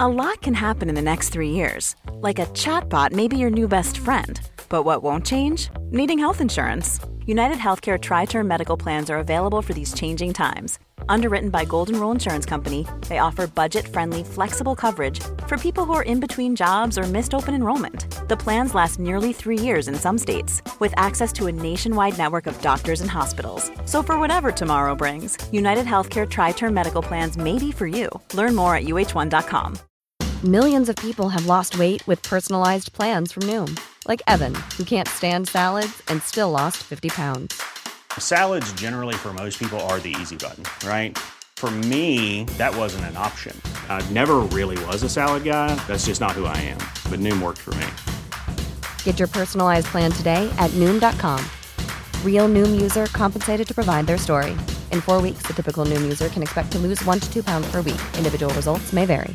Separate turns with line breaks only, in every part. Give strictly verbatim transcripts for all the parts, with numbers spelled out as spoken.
A lot can happen in the next three years. Like a chatbot may be your new best friend. But what won't change? Needing health insurance. United Healthcare Tri-Term Medical Plans are available for these changing times. Underwritten by Golden Rule Insurance Company, they offer budget-friendly, flexible coverage for people who are in between jobs or missed open enrollment. The plans last nearly three years in some states, with access to a nationwide network of doctors and hospitals. So for whatever tomorrow brings, United Healthcare Tri-Term Medical Plans may be for you. Learn more at U H one dot com.
Millions of people have lost weight with personalized plans from Noom. Like Evan, who can't stand salads and still lost fifty pounds.
Salads generally for most people are the easy button, right? For me, that wasn't an option. I never really was a salad guy. That's just not who I am. But Noom worked for me.
Get your personalized plan today at Noom dot com. Real Noom user compensated to provide their story. In four weeks, the typical Noom user can expect to lose one to two pounds per week. Individual results may vary.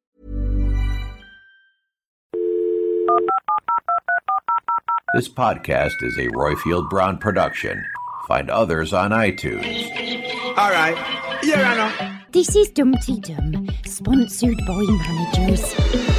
This podcast is a Royfield Brown production. Find others on iTunes.
All right. Yeah, I know.
This is Dumpty Dum, sponsored by managers.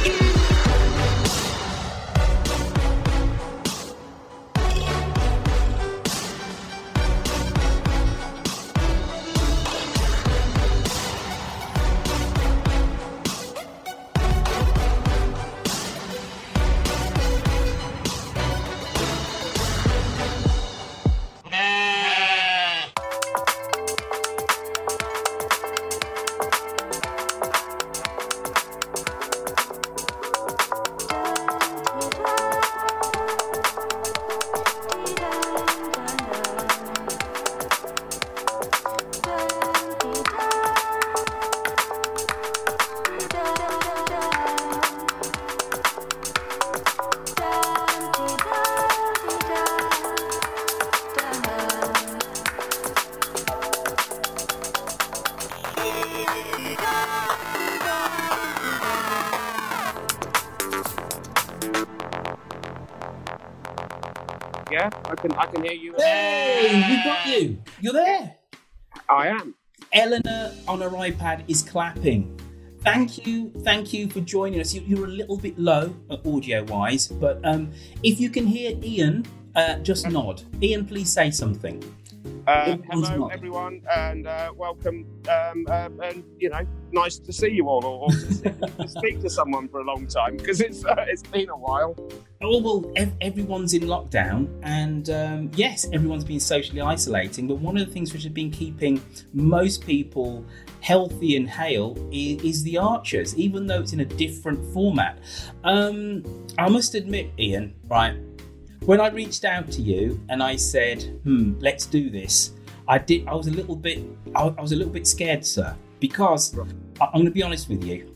Yeah, I can I can hear you.
Hey, we got you. You're there.
I am.
Eleanor on her iPad is clapping. Thank you, thank you for joining us. You, you're a little bit low audio-wise, but um, if you can hear Ian, uh, just nod. Ian, please say something.
Uh, hello, everyone, and uh, welcome. Um, uh, and you know, nice to see you all, or, or to, see, to speak to someone for a long time because it's uh, it's been a while.
Oh well, ev- everyone's in lockdown, and um, yes, everyone's been socially isolating. But one of the things which has been keeping most people healthy and hale is, is the Archers, even though it's in a different format. Um, I must admit, Ian, right. When I reached out to you and I said, "Hmm, let's do this," I did. I was a little bit. I, I was a little bit scared, sir, because I, I'm going to be honest with you.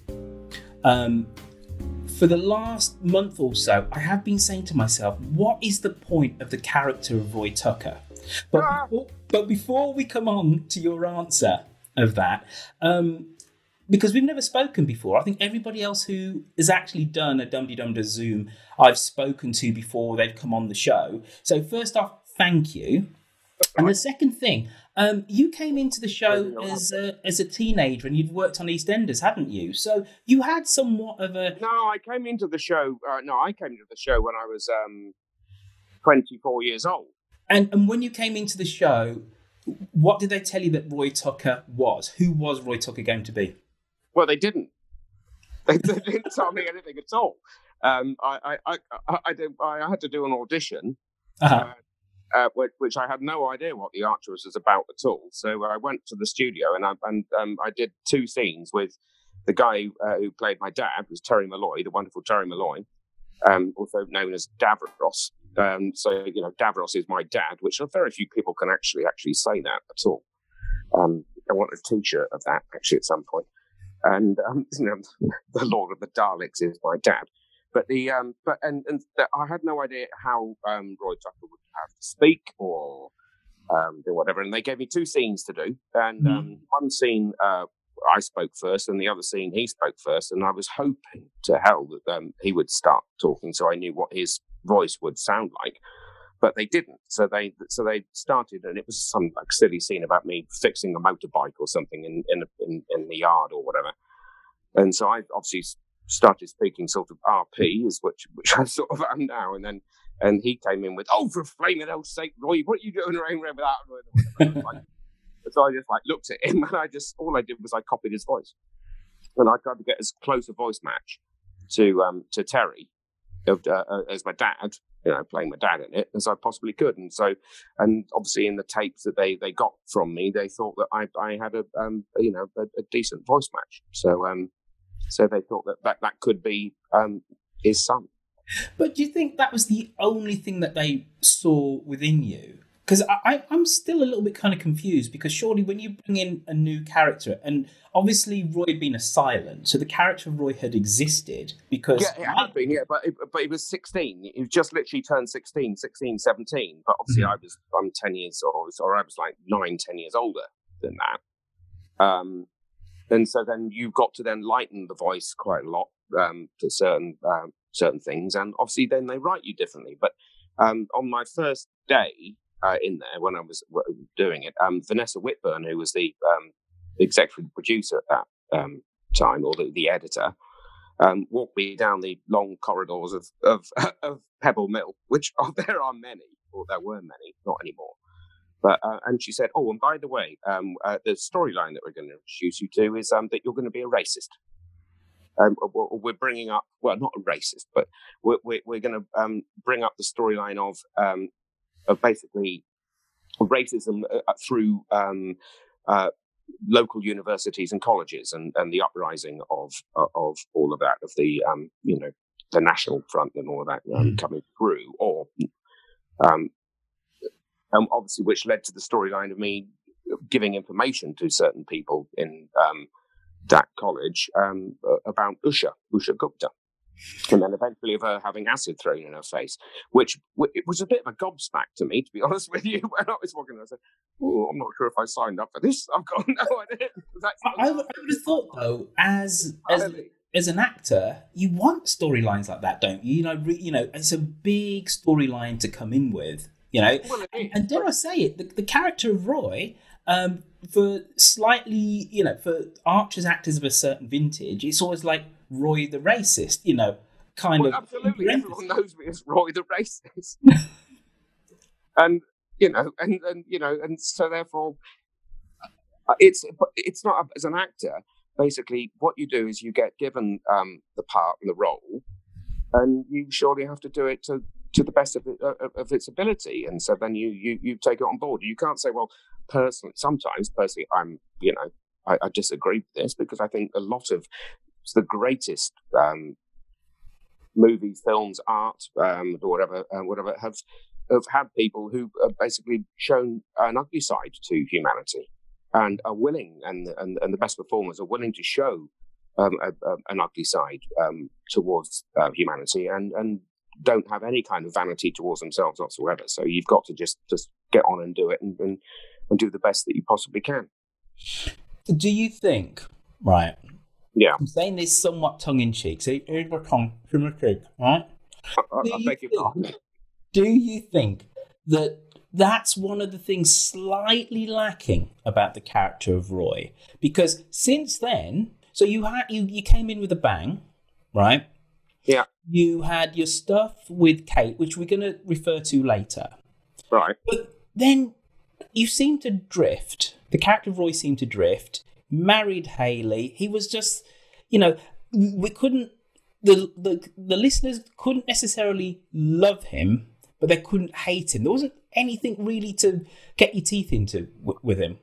Um, for the last month or so, I have been saying to myself, "What is the point of the character of Roy Tucker?" But
Ah.
before, but before we come on to your answer of that, um, because we've never spoken before. I think everybody else who has actually done a Dum Dum Da Zoom I've spoken to before they've come on the show. So first off, thank you. And the second thing, um, you came into the show as a, as a teenager and you'd worked on EastEnders, hadn't you? So you had somewhat of a...
No, I came into the show. Uh, no, I came into the show when I was um, twenty-four years old.
And and when you came into the show, what did they tell you that Roy Tucker was? Who was Roy Tucker going to be?
Well, they didn't. They, they didn't tell me anything at all. Um, I, I, I, I, did, I had to do an audition,
Uh-huh.
uh, uh, which, which I had no idea what The Archers was about at all. So I went to the studio and I, and um, I did two scenes with the guy uh, who played my dad, was Terry Malloy, the wonderful Terry Malloy, um, also known as Davros. Um, so you know, Davros is my dad, which very few people can actually actually say that at all. Um, I want a T-shirt of that actually at some point. And um, you know, the Lord of the Daleks is my dad. But the um, but and and the, I had no idea how um, Roy Tucker would have to speak or um, do whatever. And they gave me two scenes to do, and
Mm.
um, one scene uh, I spoke first, and the other scene he spoke first. And I was hoping to hell that um, he would start talking, so I knew what his voice would sound like. But they didn't. So they so they started, and it was some like silly scene about me fixing a motorbike or something in in in, in the yard or whatever. And so I obviously started speaking sort of R P, is which which I sort of am now. And then and he came in with, "Oh, for flaming hell's sake, Roy, what are you doing around here without?" Like, so I just like looked at him, and I just all I did was I copied his voice, and I tried to get as close a voice match to um to Terry of uh, as my dad, you know, playing my dad in it as I possibly could. And so, and obviously in the tapes that they, they got from me, they thought that I I had a um you know a, a decent voice match. So um so they thought that that, that could be um his son.
But do you think that was the only thing that they saw within you? Because I, I, I'm still a little bit kind of confused, because surely when you bring in a new character, and obviously Roy had been a silent, so the character of Roy had existed because...
Yeah, it had been, yeah, but, it, but he was sixteen. He just literally turned sixteen, sixteen, seventeen. But obviously mm-hmm. I was, I'm ten years old, or I was like nine, ten years older than that. Um, and so then you've got to then lighten the voice quite a lot um, to certain um, certain things. And obviously then they write you differently. But um, on my first day... Uh, in there when I was doing it, um, Vanessa Whitburn, who was the um, executive producer at that um, time, or the, the editor, um, walked me down the long corridors of of, of Pebble Mill, which oh, there are many, or there were many, not anymore. But uh, and she said, "Oh, and by the way, um, uh, the storyline that we're going to introduce you to is um, that you're going to be a racist. Um, we're bringing up, well, not a racist, but we're we're, we're going to um, bring up the storyline of." Um, of basically racism uh, through um, uh, local universities and colleges, and, and the uprising of uh, of all of that, of the um, you know the National Front and all of that um, mm. coming through, or um, and obviously which led to the storyline of me giving information to certain people in um, that college um, about Usha, Usha Gupta. And then eventually of her having acid thrown in her face, which it was a bit of a gobsmack to me, to be honest with you. When I was walking, I said, "Oh, I'm not sure if I signed up for this. I've got no idea."
I, I would have thought, though, as as as an actor, you want storylines like that, don't you? You know, re, you know, it's a big storyline to come in with. You know, well, and, and dare I say it, the, the character of Roy. Um, for slightly, you know, for archers, actors of a certain vintage, it's always like Roy the racist, you know, kind
well,
of.
Absolutely, everyone knows me as Roy the racist, and you know, and and you know, and so therefore, it's it's not as an actor. Basically, what you do is you get given um, the part and the role, and you surely have to do it to. to the best of, it, uh, of its ability, and so then you, you you take it on board. You can't say, well, personally, sometimes personally, I'm you know I, I disagree with this, because I think a lot of the greatest um, movies, films, art, um, or whatever, uh, whatever have have had people who have basically shown an ugly side to humanity, and are willing, and and, and the best performers are willing to show um, a, a, an ugly side um, towards uh, humanity, and and. don't have any kind of vanity towards themselves whatsoever. So you've got to just, just get on and do it, and, and, and do the best that you possibly can.
Do you think, right?
Yeah.
I'm saying this somewhat tongue-in-cheek. So here's my tongue, from my cheek, right?
I, I, I beg your pardon.
Do you think that that's one of the things slightly lacking about the character of Roy? Because since then, so you had you, you came in with a bang, right?
Yeah.
You had your stuff with Kate, which we're going to refer to later.
Right.
But then you seemed to drift. The character of Roy seemed to drift. Married Hayley. He was just, you know, we couldn't, the, the, the listeners couldn't necessarily love him, but they couldn't hate him. There wasn't anything really to get your teeth into w- with him.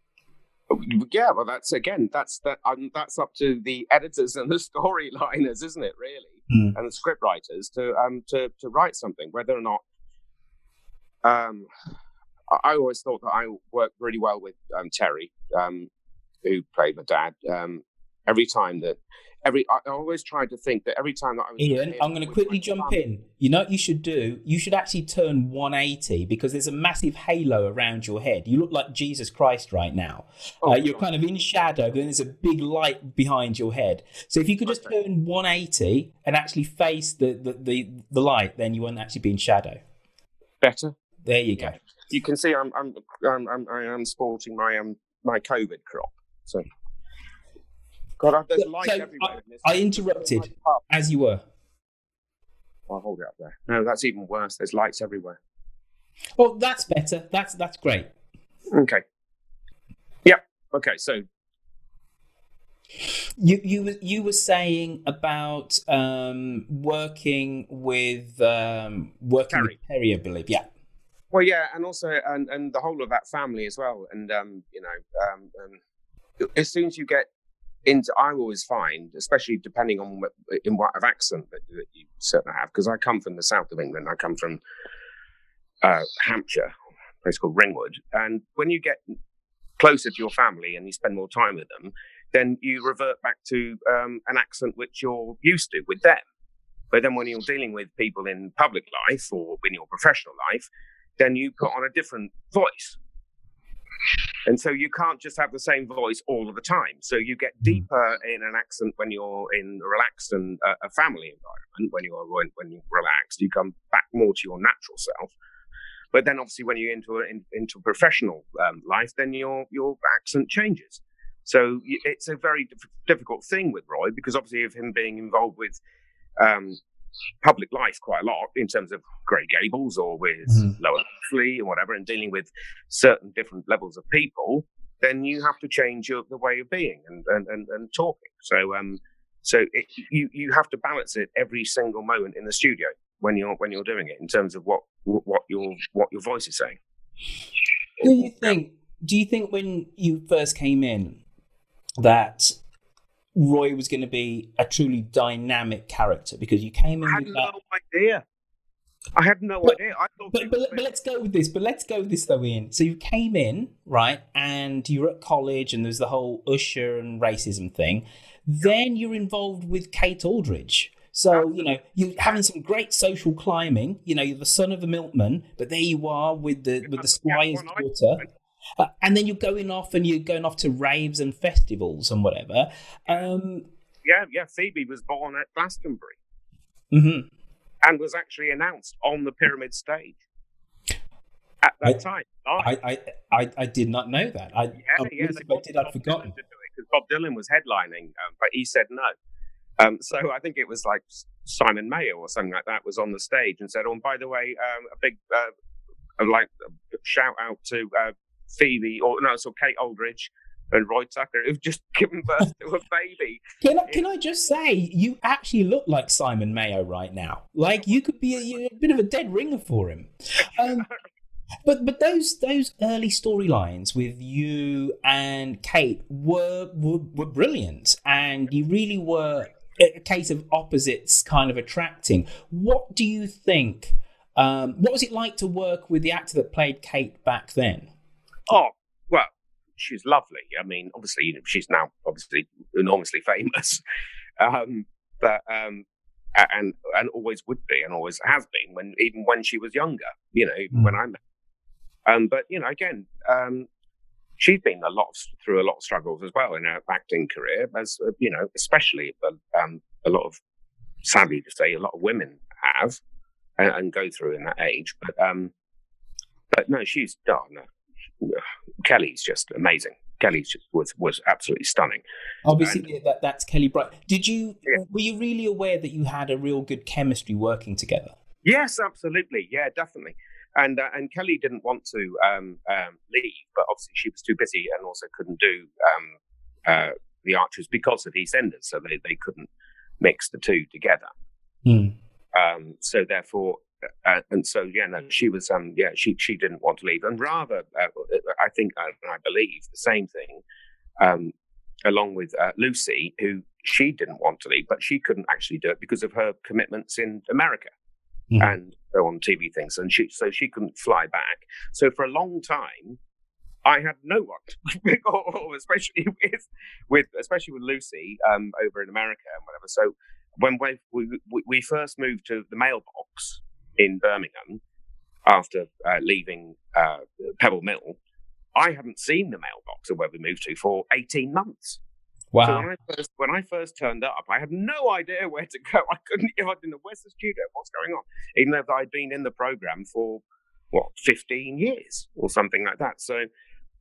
Yeah, well, that's again, that's that. Um, that's up to the editors and the storyliners, isn't it? Really, mm. and the script writers to um to to write something. Whether or not, um, I, I always thought that I worked really well with um, Terry, um, who played my dad. Um, every time that. Every, I always tried to think that every time that I was...
Ian, I'm going to quickly jump son, in. You know what you should do? You should actually turn one eighty, because there's a massive halo around your head. You look like Jesus Christ right now. Oh, uh, you're kind of in shadow, then there's a big light behind your head. So if you could just okay. turn one eighty and actually face the, the, the, the light, then you won't actually be in shadow.
Better?
There you go.
Yeah. You can see I'm I'm I'm, I'm I am sporting my um my COVID crop. So... God, there's
So-
lights
so
everywhere.
I,
in this-
I interrupted
Oh,
as you were.
I'll hold it up there. No, that's even worse. There's lights everywhere.
Oh, that's better. That's that's great.
Okay. Yeah. Okay. So
You you were you were saying about um, working with um, working
Perry.
with Perry, I believe. Yeah.
Well, yeah, and also, and, and the whole of that family as well. And, um, you know, um, um, as soon as you get into, I always find, especially depending on what, in what of accent that, that you certainly have, because I come from the south of England. I come from uh, Hampshire, a place called Ringwood. And when you get closer to your family and you spend more time with them, then you revert back to um, an accent which you're used to with them. But then when you're dealing with people in public life or in your professional life, then you put on a different voice. And so you can't just have the same voice all of the time. So you get deeper in an accent when you're in a relaxed and uh, a family environment. When you're when, when you're relaxed, you come back more to your natural self. But then obviously when you're into in, into professional um, life, then your your accent changes. So it's a very diff- difficult thing with Roy, because obviously of him being involved with um, public life quite a lot in terms of Grey Gables or with mm-hmm. Lower Huxley or whatever, and dealing with certain different levels of people, then you have to change your the way of being and and, and, and talking. So um, so it, you you have to balance it every single moment in the studio when you're when you're doing it in terms of what what your what your voice is saying.
Do you think? Do you think when you first came in that Roy was going to be a truly dynamic character, because you came in
I had
with
no
that...
idea. I had no
but,
idea. I thought
but, but, but let's go with this. But let's go with this though, Ian. So you came in, right, and you were at college, and there's the whole Usher and racism thing. Then you're involved with Kate Aldridge. So, you know, you're having some great social climbing. You know, you're the son of a milkman, but there you are with the with the squire's daughter. Uh, and then you're going off and you're going off to raves and festivals and whatever. Um,
yeah, yeah. Phoebe was born at Glastonbury
mm-hmm.
and was actually announced on the Pyramid stage at that
I,
time.
I, I, I, I did not know that. I,
yeah,
I,
yeah.
if I did, I'd forgotten.
Because Bob Dylan was headlining, um, but he said no. Um, so I think it was like Simon Mayo or something like that was on the stage and said, "Oh, and by the way, um, a big uh, like a shout out to." Uh, Phoebe, or no, so Kate Aldridge and Roy Tucker, who've just given birth to a baby.
Can I, can I just say, you actually look like Simon Mayo right now. Like, you could be a, a bit of a dead ringer for him. Um, but but those those early storylines with you and Kate were, were were brilliant, and you really were a case of opposites kind of attracting. What do you think? Um, what was it like to work with the actor that played Kate back then?
Oh, well, she's lovely. I mean, obviously, you know, she's now obviously enormously famous, um, but um, and and always would be, and always has been, when even when she was younger. You know, even mm. when I met. Um, but you know, again, um, she's been a lot of, through a lot of struggles as well in her acting career, as uh, you know, especially um, a lot of, sadly to say, a lot of women have and, and go through in that age. But um, but no, she's done. Kelly's just amazing. Kelly's just was was absolutely stunning.
Obviously,
and,
yeah, that that's Kelly Bright. Did you
yeah.
were you really aware that you had a real good chemistry working together?
Yes, absolutely. Yeah, definitely. And uh, and Kelly didn't want to um, um, leave, but obviously she was too busy and also couldn't do um, uh, the Archers because of EastEnders, so they they couldn't mix the two together.
Mm.
Um, so therefore. Uh, and so, yeah, no, she was, um, yeah, she she didn't want to leave, and rather, uh, I think, uh, I believe the same thing, um, along with uh, Lucy, who she didn't want to leave, but she couldn't actually do it because of her commitments in America mm-hmm. and on T V things, and she so she couldn't fly back. So for a long time, I had no one, or especially with with especially with Lucy um, over in America and whatever. So when we we, we first moved to the mailbox in Birmingham after uh, leaving uh, Pebble Mill, I hadn't seen the mailbox or where we moved to for eighteen months.
Wow.
So when I first when I first turned up, I had no idea where to go. I couldn't, I didn't know where's the studio, what's going on, even though I'd been in the program for what fifteen years or something like that. So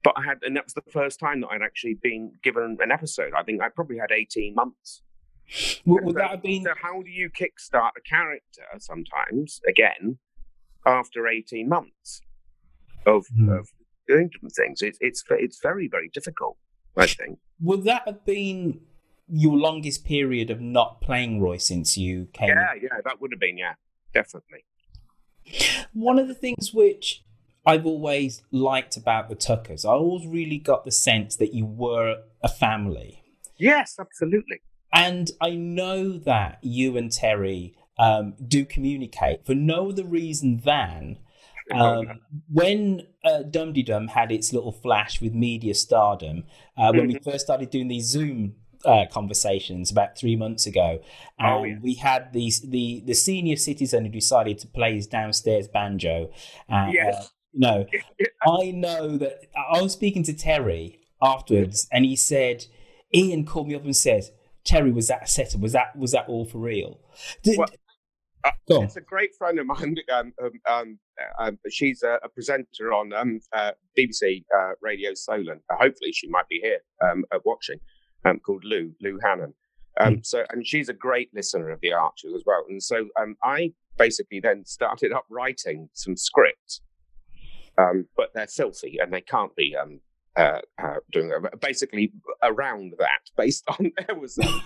but I had, and that was the first time that I'd actually been given an episode. I think I probably had eighteen months.
Would, would
so,
that have been?
So how do you kickstart a character sometimes again after eighteen months of, mm. of doing different things? It's it's it's very very difficult, I think.
Would that have been your longest period of not playing Roy since you came?
Yeah,
in?
yeah, that would have been, yeah, definitely.
One of the things which I've always liked about the Tuckers, I always really got the sense that you were a family.
Yes, absolutely.
And I know that you and Terry um, do communicate for no other reason than um, when uh, Dum Dee Dum had its little flash with media stardom, uh, when we first started doing these Zoom uh, conversations about three months ago, and oh, yeah. we had these, the the senior citizen who decided to play his downstairs banjo. Uh,
yes.
Uh, no, I know that I was speaking to Terry afterwards, and he said, Ian called me up and said, Terry, was that a setup? Was that was that all for real? Did,
well, uh, it's a great friend of mine. Um, um, um, um, she's a, a presenter on um, uh, B B C uh, Radio Solent. Uh, hopefully, she might be here um, uh, watching. Um, called Lou Lou Hannon. Um, mm. So, and she's a great listener of the Archers as well. And so, um, I basically then started up writing some scripts, um, but they're filthy and they can't be. Um, Uh, uh, doing uh, basically around that, based on there was um,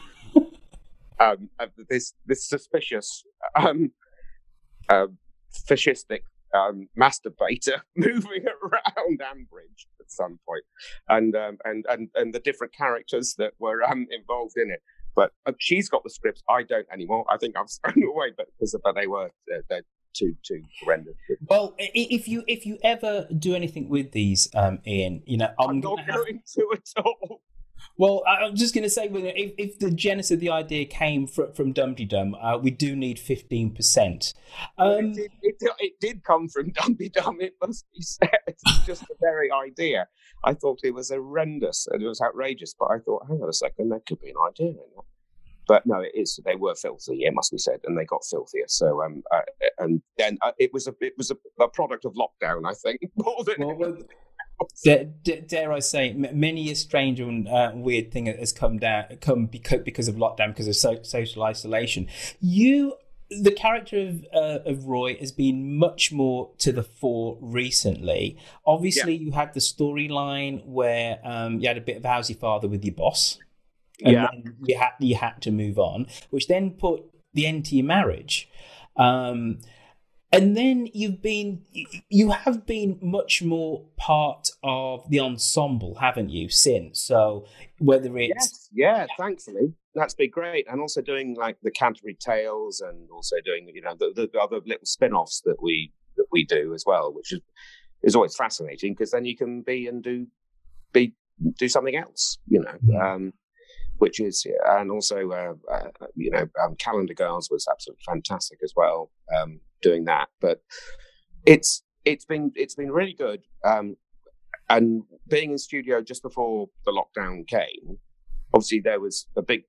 um, uh, this this suspicious um, uh, fascistic um, masturbator moving around Ambridge at some point, and um, and and and the different characters that were um, involved in it. But uh, she's got the scripts. I don't anymore. I think I've thrown away, but because but they were uh, they're too too horrendous.
Well, if you if you ever do anything with these, um, Ian, you know, I'm,
I'm not
have...
going to at all.
Well, I'm just going to say, if, if the genesis of the idea came from, from Dum Dee Dum, uh, we do need fifteen percent. Um,
it, did, it, it did come from Dum Dee Dum, it must be said. It's just the very idea. I thought it was horrendous and it was outrageous, but I thought, hang on a second, there could be an idea in that. But no, it is. They were filthy. It must be said, and they got filthier. So, um, uh, and then uh, it was a it was a, a product of lockdown, I think. More than
well, well, dare, dare I say, many a strange and uh, weird thing has come down, come because because of lockdown, because of so, social isolation. You, the character of uh, of Roy has been much more to the fore recently. Obviously, yeah. you had the storyline where um, you had a bit of how's your father with your boss. And
yeah.
then you had you had to move on, which then put the end to your marriage, um, and then you've been you have been much more part of the ensemble, haven't you? Since so whether it's
yes, yeah, thankfully that's been great, and also doing like the Canterbury Tales, and also doing you know the, the other little spin-offs that we that we do as well, which is is always fascinating because then you can be and do be do something else, you know.
Yeah.
Um, Which is, and also, uh, uh, you know, um, Calendar Girls was absolutely fantastic as well, um, doing that. But it's it's been it's been really good, um, and being in studio just before the lockdown came, obviously there was a big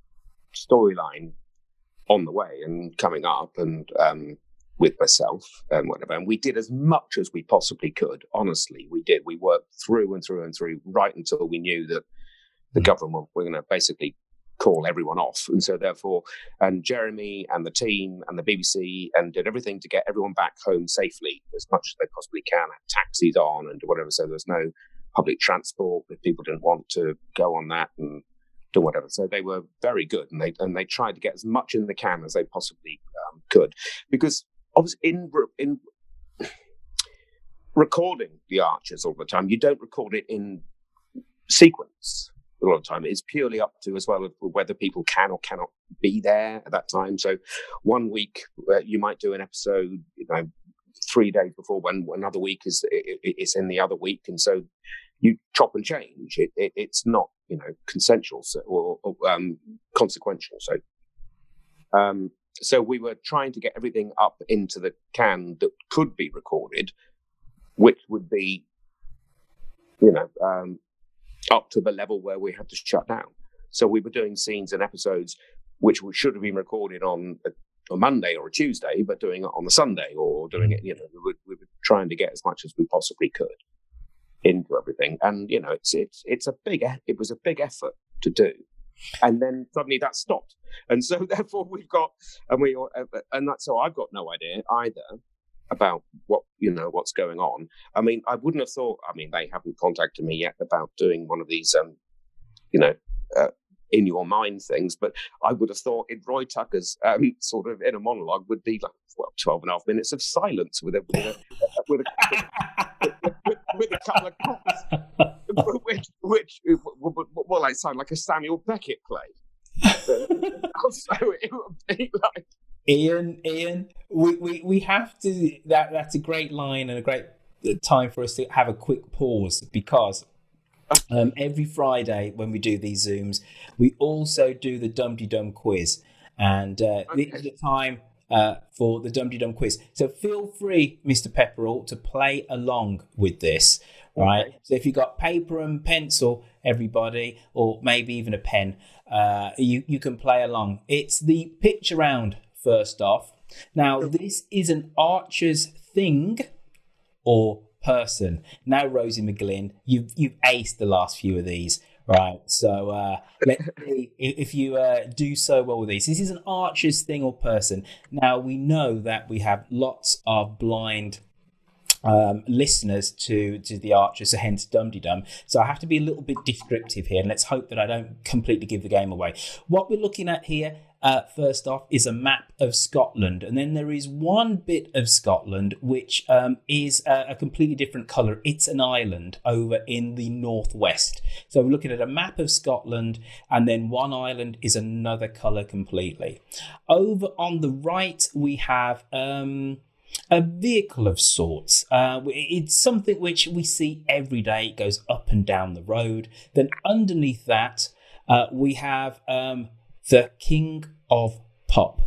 storyline on the way and coming up, and um, with myself and whatever, and we did as much as we possibly could. Honestly, we did. We worked through and through and through right until we knew that the government were going to basically call everyone off. And so therefore, and Jeremy and the team and the B B C and did everything to get everyone back home safely as much as they possibly can, had taxis on and whatever. So there was no public transport if people didn't want to go on that and do whatever. So they were very good. And they, and they tried to get as much in the can as they possibly um, could, because obviously in, in recording the Archers all the time, you don't record it in sequence. A lot of the time it's purely up to as well whether people can or cannot be there at that time. So one week uh, you might do an episode, you know, three days before, when another week is it, it's in the other week, and so you chop and change. It, it, it's not, you know, consensual so, or, or um, consequential. So, um, so we were trying to get everything up into the can that could be recorded, which would be, you know. Um, up to the level where we had to shut down. So we were doing scenes and episodes which should have been recorded on a, a Monday or a Tuesday, but doing it on the Sunday, or doing it, you know, we were, we were trying to get as much as we possibly could. into everything. And you know, it's it's it's a big it was a big effort to do, and then suddenly that stopped, and so therefore we've got and we and that's so I've got no idea either about what you know what's going on. I mean, I wouldn't have thought. I mean, they haven't contacted me yet about doing one of these, um, you know. Uh, in your mind things, but I would have thought in Roy Tucker's um, sort of inner monologue would be like, well, twelve and a half minutes of silence with a with a with a, with, with, with a couple of cups, which which well, I sound like a Samuel Beckett play. So it would be like
Ian, Ian, we, we, we have to. That that's a great line and a great time for us to have a quick pause, because Um, every Friday when we do these Zooms, we also do the Dum De Dum quiz. And uh, okay. This is the time uh, for the Dum De Dum quiz. So feel free, Mister Pepperell, to play along with this, right? Okay. So if you've got paper and pencil, everybody, or maybe even a pen, uh, you, you can play along. It's the picture round, first off. Now, this is an Archer's thing or person. Now, Rosie McGlynn, you've you've aced the last few of these, right? So uh, let's see if you uh, do so well with these. This is an Archer's thing or person. Now, we know that we have lots of blind um, listeners to to the Archers, so hence Dum De Dum. So I have to be a little bit descriptive here, and let's hope that I don't completely give the game away. What we're looking at here, Uh, first off, is a map of Scotland, and then there is one bit of Scotland which um, is a, a completely different colour. It's an island over in the northwest. So we're looking at a map of Scotland, and then one island is another colour completely. Over on the right, we have um, a vehicle of sorts. Uh, it's something which we see every day. It goes up and down the road. Then underneath that, uh, we have Um, the King of Pop.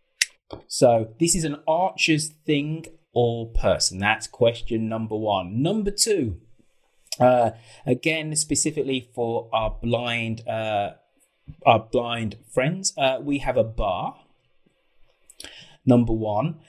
So this is an Archer's thing or person. That's question number one. Number two, uh, again, specifically for our blind, uh, our blind friends, uh, we have a bar. Number one.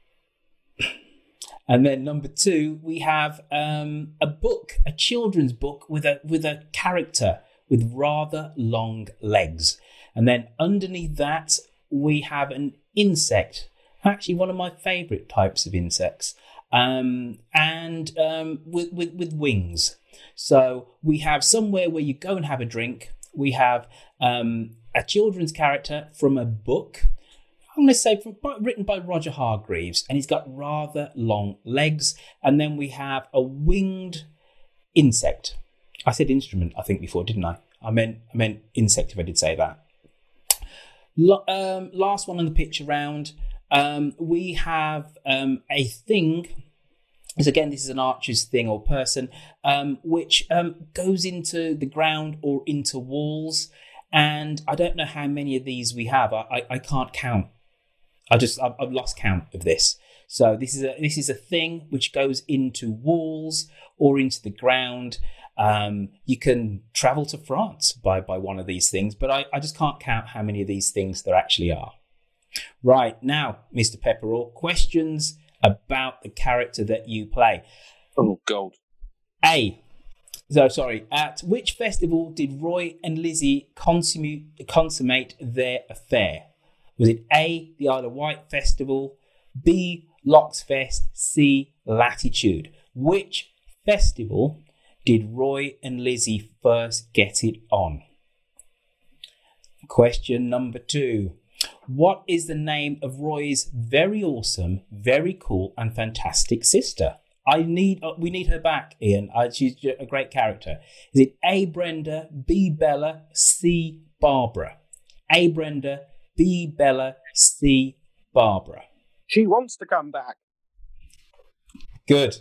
And then number two, we have um, a book, a children's book with a with a character with rather long legs. And then underneath that, we have an insect, actually one of my favourite types of insects, um, and um, with, with, with wings. So we have somewhere where you go and have a drink. We have um, a children's character from a book, I'm going to say from, written by Roger Hargreaves, and he's got rather long legs. And then we have a winged insect. I said instrument, I think, before, didn't I? I meant, I meant insect if I did say that. Um, last one on the picture round, um, we have um, a thing. So again, this is an Archer's thing or person, um, which um, goes into the ground or into walls. And I don't know how many of these we have. I, I, I can't count. I just I've, I've lost count of this. So this is a this is a thing which goes into walls or into the ground. Um, you can travel to France by, by one of these things, but I, I just can't count how many of these things there actually are. Right, now, Mister Pepperell, questions about the character that you play.
Oh, gold.
A. So, sorry. At which festival did Roy and Lizzie consummate, consummate their affair? Was it A, the Isle of Wight Festival, B, Lox Fest, C, Latitude? Which festival did Roy and Lizzie first get it on? Question number two. What is the name of Roy's very awesome, very cool and fantastic sister? I need, uh, we need her back, Ian. Uh, she's a great character. Is it A, Brenda, B, Bella, C, Barbara? A, Brenda, B, Bella, C, Barbara.
She wants to come back.
Good.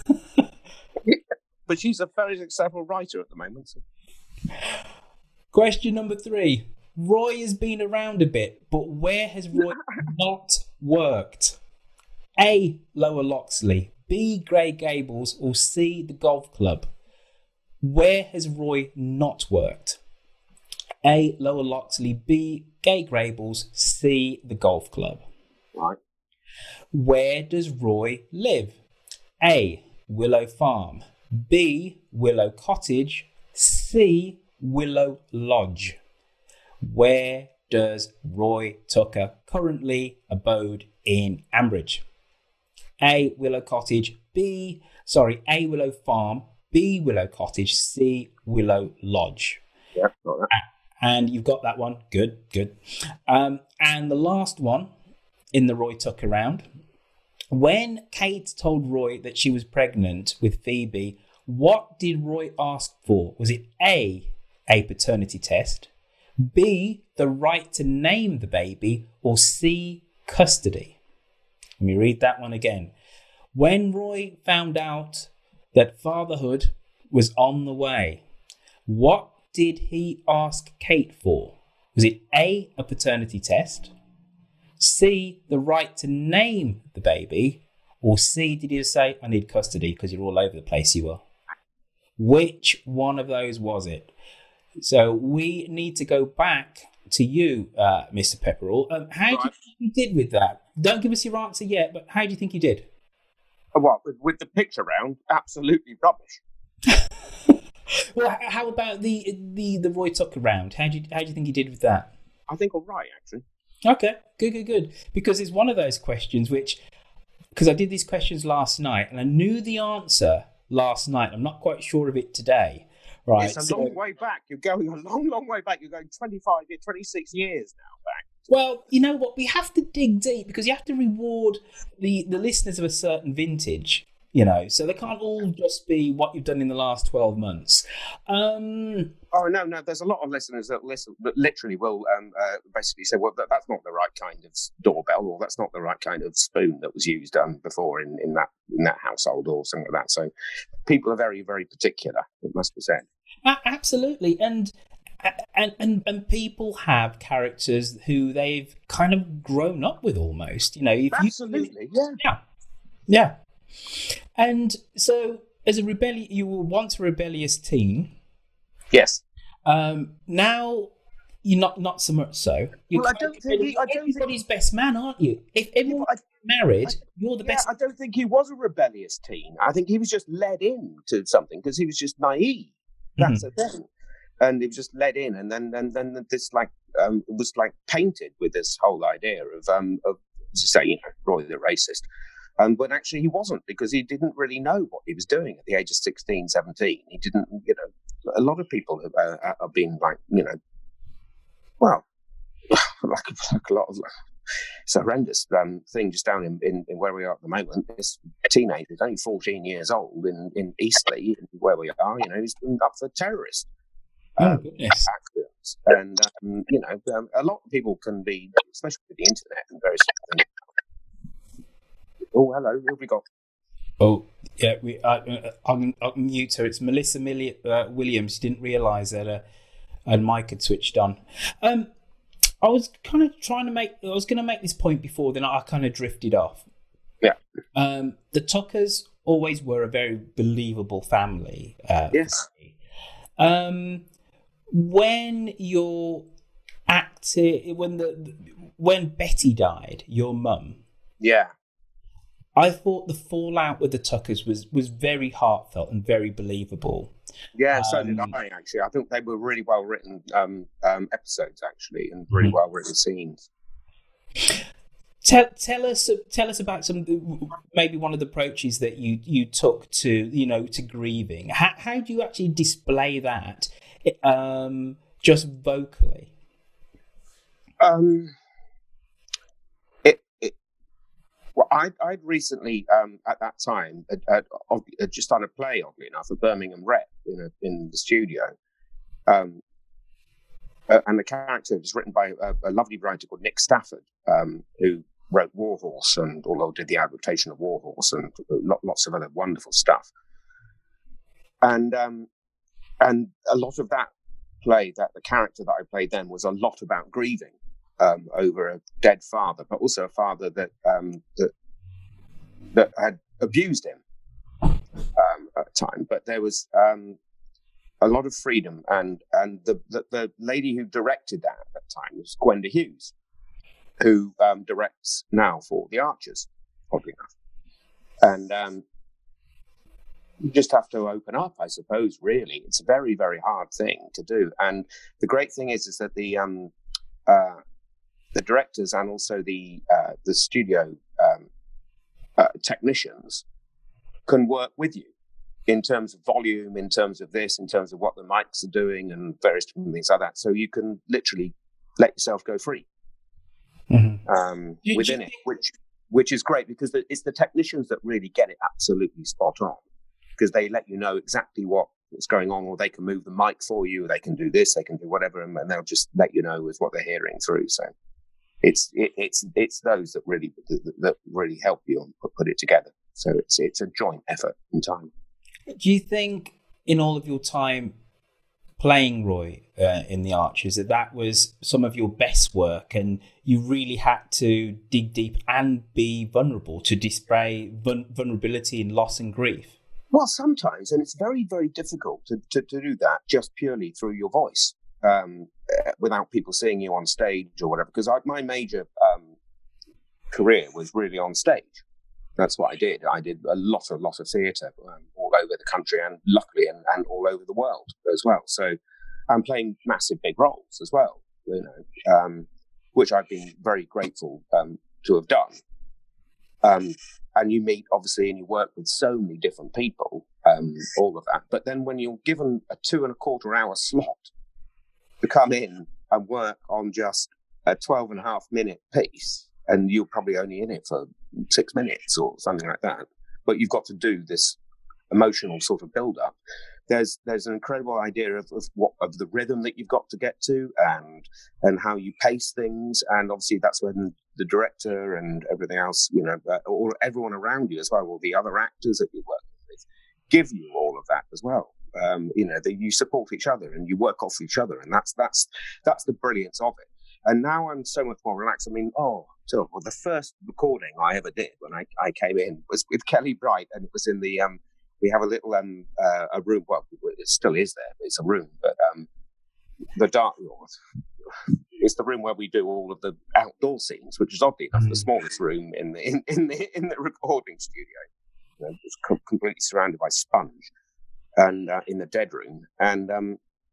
But she's a very successful writer at the moment. So.
Question number three. Roy has been around a bit, but where has Roy not worked? A, Lower Loxley, B, Grey Gables, or C, the golf club? Where has Roy not worked? A, Lower Loxley, B, Grey Gables, C, the golf club.
Right.
Where does Roy live? A, Willow Farm, B, Willow Cottage, C, Willow Lodge. Where does Roy Tucker currently abode in Ambridge? A, Willow Cottage, B, sorry, A, Willow Farm, B, Willow Cottage, C, Willow Lodge.
Yeah, got that.
And you've got that one. Good, good. Um, and the last one in the Roy Tucker round. When Kate told Roy that she was pregnant with Phoebe, what did Roy ask for? Was it A, a paternity test, B, the right to name the baby, or C, custody? Let me read that one again. When Roy found out that fatherhood was on the way, what did he ask Kate for? Was it A, a paternity test, C, the right to name the baby, or C, did he say, I need custody because you're all over the place you are? Which one of those was it? So we need to go back to you, uh, Mister Pepperell. Um, how right. do you think you did with that? Don't give us your answer yet, but how do you think you did?
What, with, with the picture round? Absolutely rubbish.
Well, how about the the the Roy Tucker round? How do you how do you think you did with that?
I think all right, actually.
Okay, good, good, good. Because it's one of those questions which, because I did these questions last night and I knew the answer last night. I'm not quite sure of it today. Right.
It's a
so,
long way back. You're going a long, long way back. You're going twenty-five, twenty-six years now back.
Well, you know what? We have to dig deep because you have to reward the, the listeners of a certain vintage, you know, so they can't all just be what you've done in the last twelve months. Um,
oh, no, no. There's a lot of listeners that listen, that literally will um, uh, basically say, well, that, that's not the right kind of doorbell, or that's not the right kind of spoon that was used um, before in, in that in that household or something like that. So people are very, very particular, it must be said.
Absolutely. And And, and and people have characters who they've kind of grown up with almost, you know. If
Absolutely,
you,
yeah,
yeah, yeah. And so, as a rebellion, you were once a rebellious teen.
Yes.
Um. Now you're not not so much so. You're
well, I don't think he, I don't
everybody's
think...
best man, aren't you? If everyone's yeah, I, married, I, you're the
yeah,
best.
I don't think he was a rebellious teen. I think he was just led into something because he was just naive. That's mm-hmm. the thing. And it was just led in, and then and then this like um, it was like painted with this whole idea of um of to say, you know, Roy the racist, um, but actually he wasn't, because he didn't really know what he was doing at the age of sixteen, seventeen. He didn't, you know, a lot of people have, uh, have been like, you know, well, like, like a lot of. It's a horrendous um, thing just down in, in, in where we are at the moment. This teenager, only fourteen years old, in, in Eastleigh, where we are, you know, he's been up for terrorists.
Oh,
um,
goodness.
Accidents. And, um, you know, um, a lot of people can be, especially with the internet and various things. Oh, hello, who have we got?
Oh, yeah, we, uh, I'll, I'll mute her. It's Melissa Milli- uh, Williams. She didn't realise that uh, her mic had switched on. Um, I was kind of trying to make, I was going to make this point before, then I kind of drifted off.
Yeah.
Um, the Tuckers always were a very believable family. Uh,
yes.
Um, when your actor, when the, when Betty died, your mum.
Yeah.
I thought the fallout with the Tuckers was, was very heartfelt and very believable.
Yeah, so
um,
did I, actually. I think they were really well written um, um, episodes, actually, and really mm-hmm. well written scenes.
Tell, tell us tell us about some, maybe one of the approaches that you, you took to, you know, to grieving. How, how do you actually display that um, just vocally?
Um. Well, I'd, I'd recently, um, at that time, had, had, had just done a play, oddly enough, a Birmingham Rep in, a, in the studio. Um, uh, and the character was written by a, a lovely writer called Nick Stafford, um, who wrote Warhorse and although did the adaptation of Warhorse and lots of other wonderful stuff. And um, and a lot of that play, that the character that I played then, was a lot about grieving. Um, over a dead father, but also a father that um, that that had abused him um, at the time. But there was um, a lot of freedom, and and the, the the lady who directed that at that time was Gwenda Hughes, who um, directs now for The Archers, oddly enough. And um, you just have to open up, I suppose, really. It's a very, very hard thing to do. And the great thing is, is that the um, uh, the directors and also the uh, the studio um, uh, technicians can work with you in terms of volume, in terms of this, in terms of what the mics are doing and various different things like that. So you can literally let yourself go free mm-hmm. um, you, within you... it, which which is great because it's the technicians that really get it absolutely spot on. Because they let you know exactly what, what's going on, or they can move the mic for you, or they can do this, they can do whatever, and, and they'll just let you know as what they're hearing through. So it's it, it's it's those that really that, that really help you and put, put it together. So it's it's a joint effort in time.
Do you think in all of your time playing Roy uh, in The Archers that that was some of your best work, and you really had to dig deep and be vulnerable to display vul- vulnerability and loss and grief?
Well, sometimes, and it's very, very difficult to, to, to do that just purely through your voice, um, uh, without people seeing you on stage or whatever. Because I, my major um, career was really on stage. That's what I did. I did a lot, a lot of theatre um, all over the country, and luckily, and, and all over the world as well. So I'm playing massive, big roles as well, you know, um, which I've been very grateful um, to have done. Um, and you meet, obviously, and you work with so many different people, um, all of that. But then when you're given a two and a quarter hour slot to come in and work on just a twelve and a half minute piece, and you're probably only in it for six minutes or something like that, but you've got to do this emotional sort of build up. There's there's an incredible idea of, of what of the rhythm that you've got to get to, and and how you pace things, and obviously that's when the director and everything else, you know, uh, or everyone around you as well, or the other actors that you're working with, give you all of that as well. Um, you know, that you support each other and you work off each other, and that's that's that's the brilliance of it. And now I'm so much more relaxed. I mean, oh, so well, the first recording I ever did when I, I came in was with Kelly Bright, and it was in the um. We have a little um uh, a room. Well, it still is there. But it's a room, but um, the dark it's the room where we do all of the outdoor scenes, which is oddly enough mm. the smallest room in the in, in the in the recording studio. You know, it's com- completely surrounded by sponge, and uh, in the dead room. And um,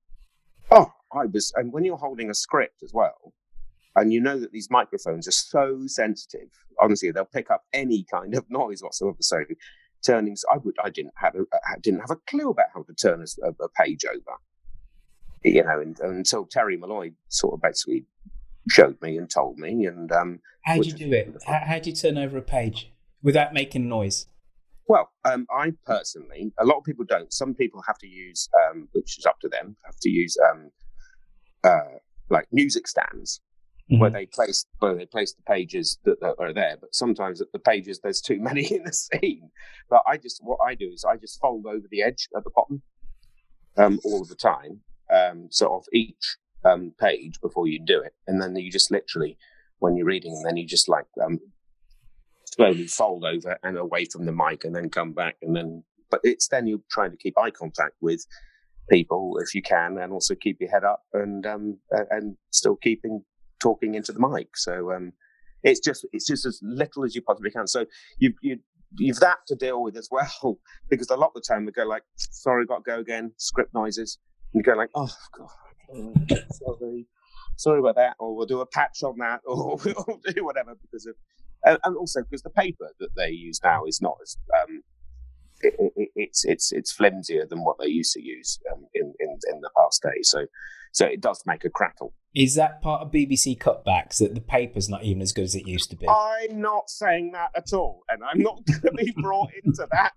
oh, I was. And when you're holding a script as well, and you know that these microphones are so sensitive. Honestly, they'll pick up any kind of noise whatsoever. So. Turnings, I would, I didn't have a, I didn't have a clue about how to turn a, a page over, you know, and, until Terry Malloy sort of basically showed me and told me. And um,
how do you do it? How, how do you turn over a page without making noise?
Well, um, I personally, a lot of people don't. Some people have to use, um, which is up to them, have to use um, uh, like music stands. Mm-hmm. Where they place where they place the pages that, that are there, but sometimes at the pages there's too many in the scene. But I just what I do is I just fold over the edge at the bottom um, all of the time, um, sort of each um, page before you do it, and then you just literally when you're reading, and then you just like um, slowly fold over and away from the mic, and then come back, and then. But it's then you're trying to keep eye contact with people if you can, and also keep your head up, and um, and still keeping. Talking into the mic, so um, it's just it's just as little as you possibly can. So you you you've that to deal with as well, because a lot of the time we go like, "Sorry, got to go again." Script noises, and you go like, "Oh God, sorry, sorry about that," or we'll do a patch on that, or we'll do whatever because of, and, and also because the paper that they use now is not as um, it, it, it's it's it's flimsier than what they used to use um, in, in in the past days. So so it does make a crackle.
Is that part of B B C cutbacks that the paper's not even as good as it used to be?
I'm not saying that at all, and I'm not going to be brought into that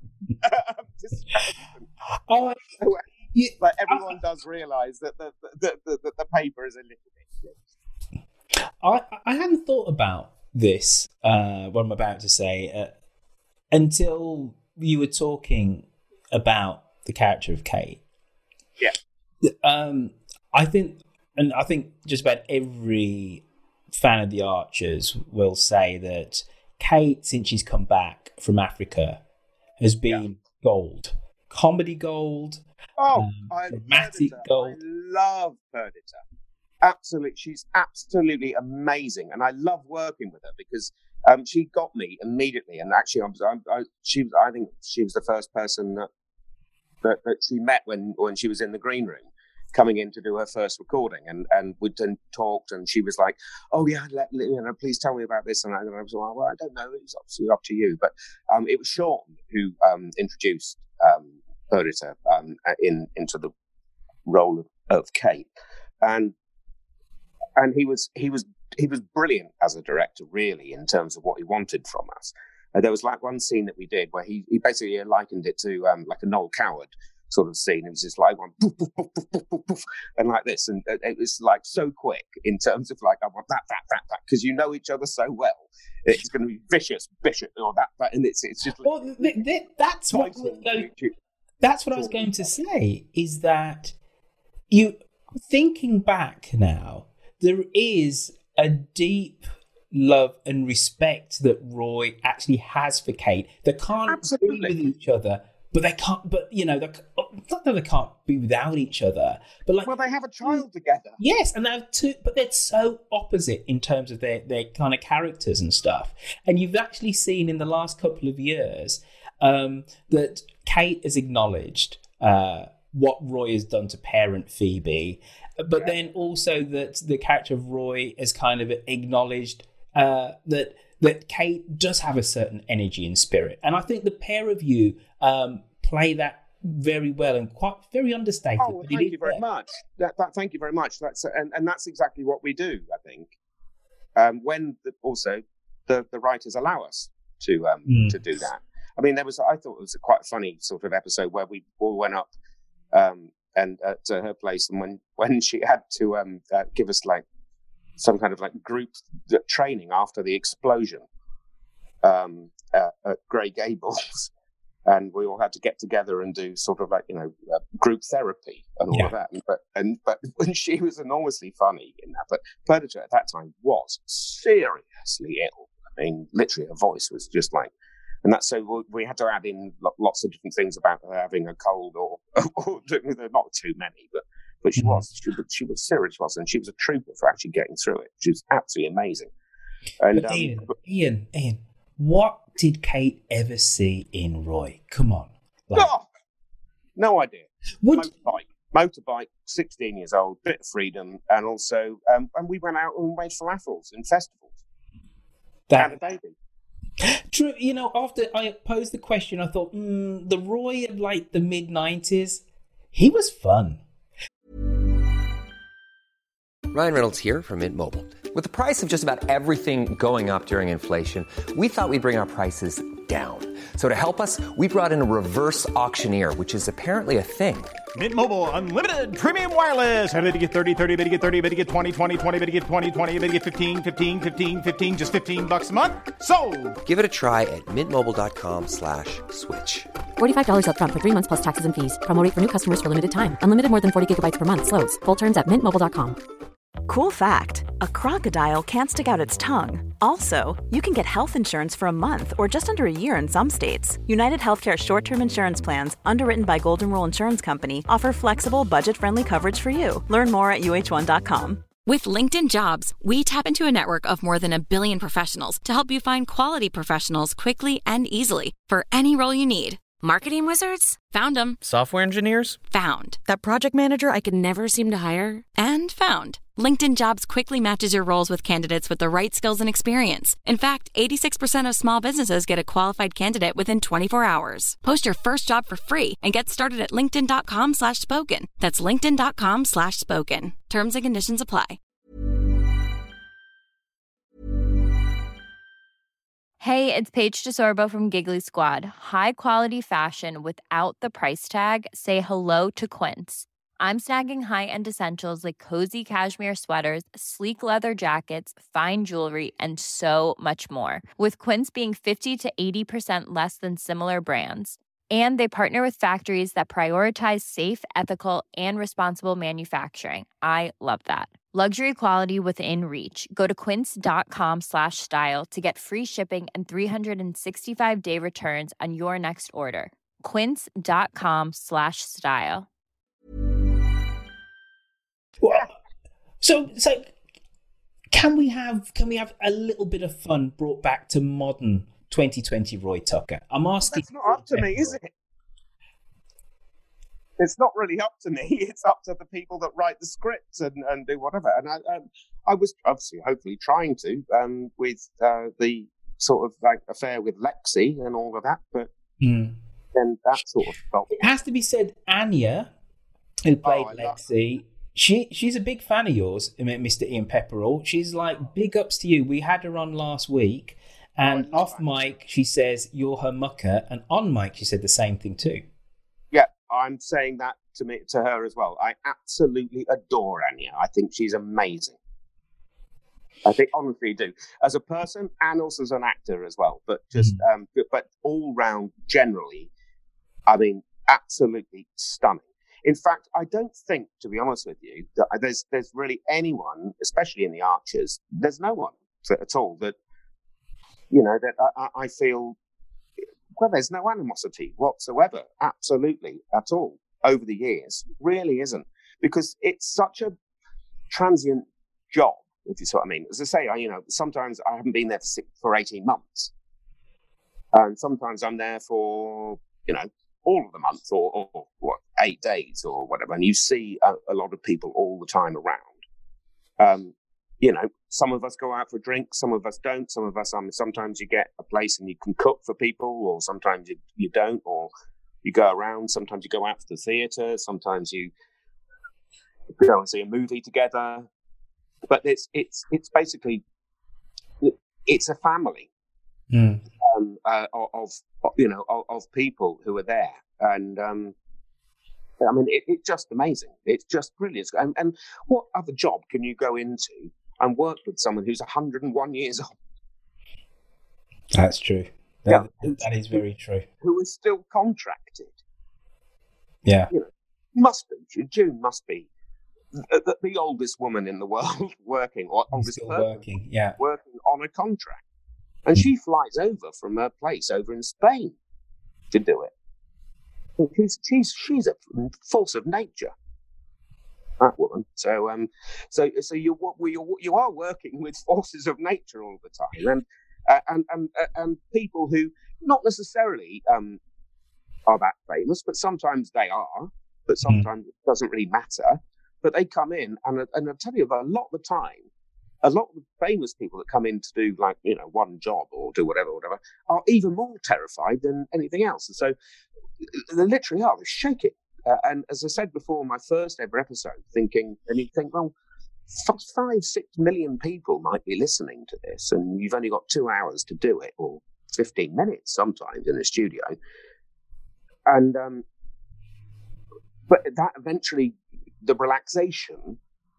discussion.
Oh, yeah,
but everyone I, does realise that the the, the, the the paper is a little bit.
I I hadn't thought about this. Uh, what I'm about to say uh, until you were talking about the character of Kate.
Yeah.
Um, I think. And I think just about every fan of The Archers will say that Kate, since she's come back from Africa, has been yeah. gold. Comedy gold.
Oh,
um,
I
dramatic gold.
I love Perdita. Absolutely. She's absolutely amazing. And I love working with her because um, she got me immediately. And actually, I was, I, I, she was, I think she was the first person that that, that she met when when she was in the green room, coming in to do her first recording, and and we'd then talked, and she was like, "Oh yeah, let, you know, please tell me about this," and I, and I was like, "Well, I don't know, it's obviously up to you." But um, it was Sean who um, introduced um, Perdita um, in into the role of, of Kate, and and he was he was he was brilliant as a director, really, in terms of what he wanted from us. Uh, there was like one scene that we did where he, he basically likened it to um, like a Noel Coward sort of scene. It was just like one poof, poof, poof, poof, poof, poof, poof, and like this, and it was like so quick in terms of like, I want that, that, that, that, because you know each other so well. It's going to be vicious, bishop, or that, that, and it's it's just.
Well, th- th- that's what going, that's what I was going to say. Is that you thinking back now? There is a deep love and respect that Roy actually has for Kate. They can't
Absolutely.
be with each other, but they can't. But you know, they, not that they can't be without each other. But like,
well, they have a child together.
Yes, and they have two, but they're so opposite in terms of their their kind of characters and stuff. And you've actually seen in the last couple of years um, that Kate has acknowledged uh, what Roy has done to parent Phoebe, but yeah. then also that the character of Roy has kind of acknowledged uh, that that Kate does have a certain energy and spirit. And I think the pair of you um, play that very well and quite very understated.
Oh, well, thank you very there. much. That, that, thank you very much. That's and, and that's exactly what we do, I think. Um, when the, also the, the writers allow us to um, mm. to do that. I mean, there was I thought it was a quite funny sort of episode where we all went up um, and uh, to her place, and when when she had to um, uh, give us like some kind of like group training after the explosion um, uh, at Grey Gables. And we all had to get together and do sort of like, you know, uh, group therapy and all yeah. of that. And, but and but when she was enormously funny in that, but Perdita at that time was seriously ill. I mean, literally, her voice was just like, and that's so we had to add in lots of different things about her having a cold or, or not too many, but but she mm-hmm. was she was she was serious, was, and she was a trooper for actually getting through it. She was absolutely amazing. And
but
um,
Ian, but, Ian, Ian. What did Kate ever see in Roy? Come on. Like,
oh, no idea.
Would...
Motorbike. Motorbike, sixteen years old, bit of freedom, and also, um, and we went out and made falafels in festivals.
That...
Had a baby.
True. You know, after I posed the question, I thought, mm, the Roy of like the mid nineties, he was fun.
Ryan Reynolds here from Mint Mobile. With the price of just about everything going up during inflation, we thought we'd bring our prices down. So to help us, we brought in a reverse auctioneer, which is apparently a thing.
Mint Mobile Unlimited Premium Wireless. How to get thirty, thirty, how to get thirty, how to get twenty, twenty, twenty, how to get twenty, twenty, how to get fifteen, fifteen, fifteen, fifteen, just fifteen bucks a month? Sold!
Give it a try at mintmobile.com slash switch.
forty-five dollars up front for three months plus taxes and fees. Promo rate for new customers for limited time. Unlimited more than forty gigabytes per month. Slows full terms at mint mobile dot com.
Cool fact, a crocodile can't stick out its tongue. Also, you can get health insurance for a month or just under a year in some states. United Healthcare short-term insurance plans, underwritten by Golden Rule Insurance Company, offer flexible, budget-friendly coverage for you. Learn more at U H one dot com.
With LinkedIn Jobs, we tap into a network of more than a billion professionals to help you find quality professionals quickly and easily for any role you need. Marketing wizards? Found them.
Software engineers?
Found. That project manager I could never seem to hire? And found. LinkedIn Jobs quickly matches your roles with candidates with the right skills and experience. In fact, eighty-six percent of small businesses get a qualified candidate within twenty-four hours. Post your first job for free and get started at linkedin.com slash spoken. That's linkedin.com slash spoken. Terms and conditions apply.
Hey, it's Paige DeSorbo from Giggly Squad. High quality fashion without the price tag. Say hello to Quince. I'm snagging high-end essentials like cozy cashmere sweaters, sleek leather jackets, fine jewelry, and so much more. With Quince being fifty to eighty percent less than similar brands. And they partner with factories that prioritize safe, ethical, and responsible manufacturing. I love that. Luxury quality within reach. Go to quince.com slash style to get free shipping and three sixty-five day returns on your next order. Quince.com slash style.
Well, so, so can we have can we have a little bit of fun brought back to modern twenty twenty Roy Tucker? I'm asking.
That's not up to me, is it? it's not really up to me. It's up to the people that write the scripts and, and do whatever. And I, um, I was obviously, hopefully, trying to um, with uh, the sort of like affair with Lexi and all of that, but
mm.
then that sort of felt.
It has to be said, Anya, who played
oh,
Lexi, she she's a big fan of yours, Mister Ian Pepperell. She's like, big ups to you. We had her on last week, and oh, off mic she says you're her mucker, and on mic she said the same thing too.
Yeah, I'm saying that to me to her as well. I absolutely adore Anya. I think she's amazing. I think honestly do as a person and also as an actor as well. But just mm. um, but, but all round generally, I mean, absolutely stunning. In fact, I don't think, to be honest with you, that there's there's really anyone, especially in the Archers, there's no one at all that, you know, that I, I feel, well, there's no animosity whatsoever, absolutely, at all, over the years. Really isn't. Because it's such a transient job, if you see what I mean. As I say, I, you know, sometimes I haven't been there for, six, for eighteen months. And sometimes I'm there for, you know, all of the month or, or, or what, eight days or whatever. And you see a, a lot of people all the time around. Um, you know, some of us go out for drinks, some of us don't. Some of us, um, sometimes you get a place and you can cook for people, or sometimes you, you don't, or you go around. Sometimes you go out to the theatre. Sometimes you go and see a movie together. But it's it's it's basically, it's a family.
Mm.
Um, uh, of, of you know of, of people who are there, and um, I mean it, it's just amazing. It's just brilliant. And, and what other job can you go into and work with someone who's one hundred and one years old?
That's true. That, yeah, that is very true.
Who is still contracted?
Yeah,
you know, must be. June must be the, the oldest woman in the world working, or oldest
still
person
working. Yeah,
working on a contract. And she flies over from her place over in Spain to do it. She's she's she's a force of nature, that woman. So um, so so you you you are working with forces of nature all the time, and uh, and and and people who not necessarily um are that famous, but sometimes they are, but sometimes mm. it doesn't really matter. But they come in, and and I tell you, a lot of the time, a lot of the famous people that come in to do, like, you know, one job or do whatever, whatever, are even more terrified than anything else. And so they literally are, they're shaking. Uh, and as I said before, my first ever episode, thinking, and you think, well, five, six million people might be listening to this, and you've only got two hours to do it, or fifteen minutes sometimes in a studio. And, um, but that eventually, the relaxation,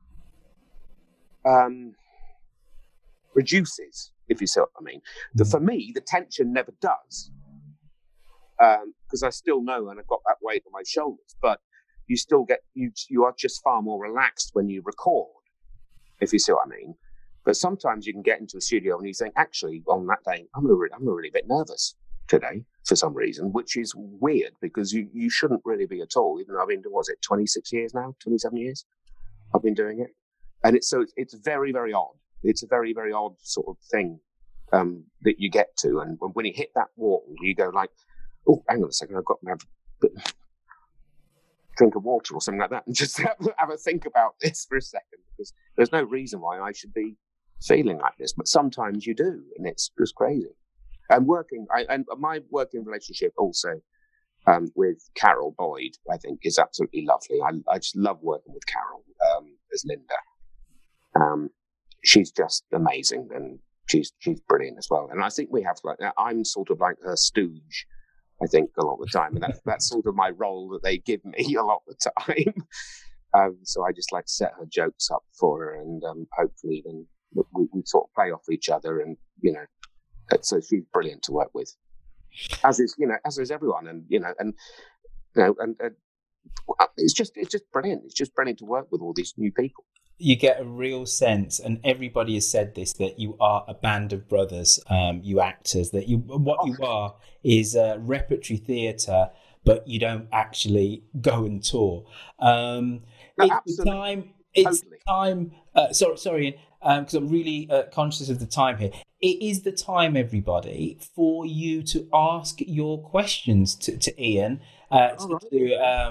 um, reduces, if you see what I mean. The, for me, the tension never does, because um, I still know, and I've got that weight on my shoulders. But you still get you you are just far more relaxed when you record, if you see what I mean. But sometimes you can get into a studio and you think, actually, on that day, I'm a really, I'm a really bit nervous today for some reason, which is weird because you you shouldn't really be at all. Even though I've been doing, was it twenty-six years now, twenty-seven years, I've been doing it, and it's so it's, it's very very odd. It's a very, very odd sort of thing um, that you get to. And when you hit that wall, you go like, oh, hang on a second, I've got to have a drink of water or something like that and just have, have a think about this for a second, because there's no reason why I should be feeling like this. But sometimes you do, and it's just crazy. And working, I, and my working relationship also um, with Carol Boyd, I think, is absolutely lovely. I, I just love working with Carol um, as Linda. Um, She's just amazing, and she's she's brilliant as well. And I think we have like I'm sort of like her stooge, I think, a lot of the time, and that's that's sort of my role that they give me a lot of the time. um, so I just like to set her jokes up for her, and um, hopefully then we, we sort of play off each other, and you know, so she's brilliant to work with, as is you know as is everyone, and you know and you know and. Uh, It's just, it's just brilliant. It's just brilliant to work with all these new people.
You get a real sense, and everybody has said this, that you are a band of brothers, um, you actors, that you, what you are is uh, repertory theatre, but you don't actually go and tour. Um,
no,
it's
absolutely.
the time, it's
totally.
the time, uh, sorry, sorry, because um, I'm really uh, conscious of the time here. It is the time, everybody, for you to ask your questions to, to Ian. Uh, to, to um,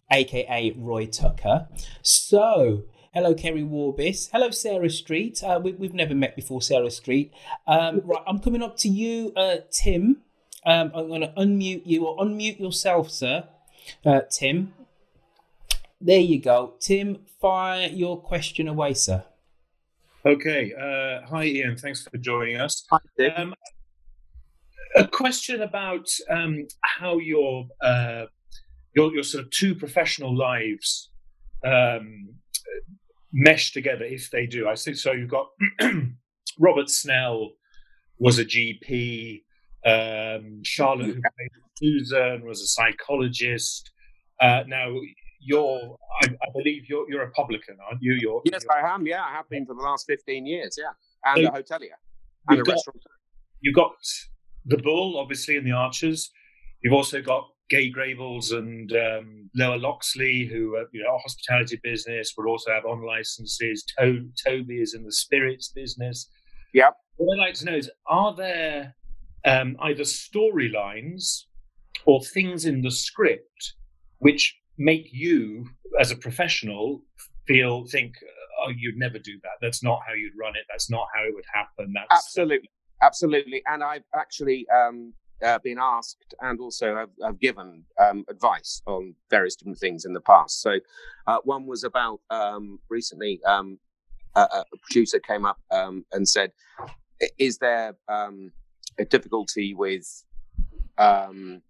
aka Roy Tucker. So, hello, Kerry Warbis. Hello, Sarah Street. Uh, we, we've never met before, Sarah Street. Um, right, I'm coming up to you, uh, Tim. Um, I'm going to unmute you, or unmute yourself, sir. Uh, Tim. There you go. Tim, fire your question away, sir.
Okay. Uh, hi, Ian. Thanks for joining us.
Hi, Tim.
Um, a question about um, how your, uh, your your sort of two professional lives um, mesh together, if they do. I think so. You've got Robert Snell was a G P. Um, Charlotte, who played Susan, was a psychologist. Uh, now, you're, I, I believe you're you're a publican, aren't you? You're,
yes,
you're...
I am. Yeah, I have been for the last fifteen years. Yeah, and
so
a hotelier and a
got,
restaurant.
You've got the Bull, obviously, and the Archers. You've also got Gay Grables and um, Lower Loxley, who are, you know, a hospitality business, but also have on licenses. To- Toby is in the spirits business.
Yeah.
What I'd like to know is, are there um, either storylines or things in the script which make you, as a professional, feel, think, oh, you'd never do that. That's not how you'd run it. That's not how it would happen. That's
Absolutely. Absolutely. And I've actually um, uh, been asked and also have, have given um, advice on various different things in the past. So uh, one was about um, recently um, a, a producer came up um, and said, is there um, a difficulty with um,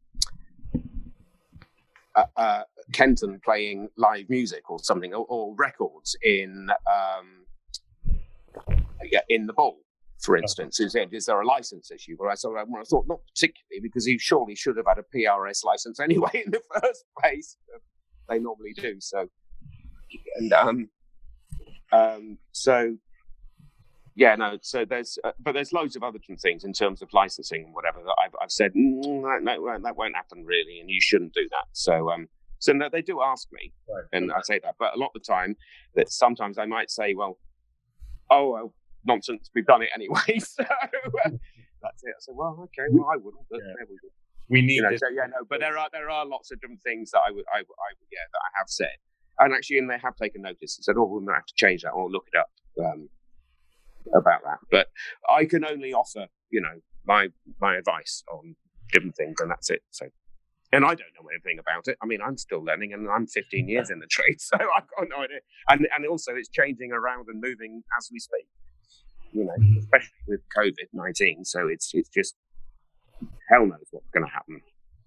uh, uh, Kenton playing live music or something, or, or records in um, yeah, in the Bull, for instance? Is there, is there a license issue? Well, I thought, well, I thought not particularly, because he surely should have had a P R S license anyway in the first place. They normally do. So, and um, um, so yeah, no. So there's, uh, but there's loads of other different things in terms of licensing and whatever that I've, I've said. Mm, no, no, that won't happen really, and you shouldn't do that. So, um, so no, they do ask me, right, and I say that. But a lot of the time, that sometimes I might say, well, oh, well, nonsense, we've done it anyway. So uh, that's it. I said, well, okay, well, I wouldn't, but yeah. There we go.
We need,
you know,
this.
So yeah, no, but there are there are lots of different things that I would, I, I yeah, that I have said, and actually, and they have taken notice and said, oh, we might have to change that or look it up um, about that. But I can only offer, you know, my my advice on different things, and that's it. So. And I don't know anything about it. I mean, I'm still learning, and I'm fifteen years in the trade, so I've got no idea. And and also, it's changing around and moving as we speak. You know, especially with COVID nineteen. So it's it's just hell knows what's going to happen.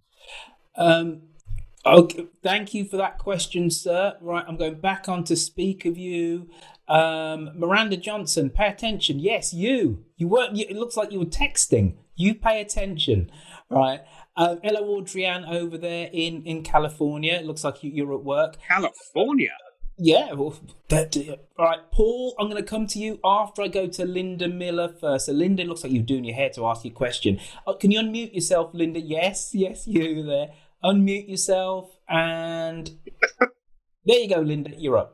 Um. Okay. Thank you for that question, sir. Right, I'm going back on to speak of you. Um, Miranda Johnson, pay attention. Yes, you. You weren't. You, it looks like you were texting. You pay attention, right? Uh, hello, Audrianne over there in, in California. It looks like you, you're at work.
California?
Yeah. Well, that, uh, all right, Paul, I'm going to come to you after I go to Linda Miller first. So, Linda, looks like you're doing your hair to ask your question. Oh, can you unmute yourself, Linda? Yes, yes, you there. Unmute yourself. And there you go, Linda. You're up.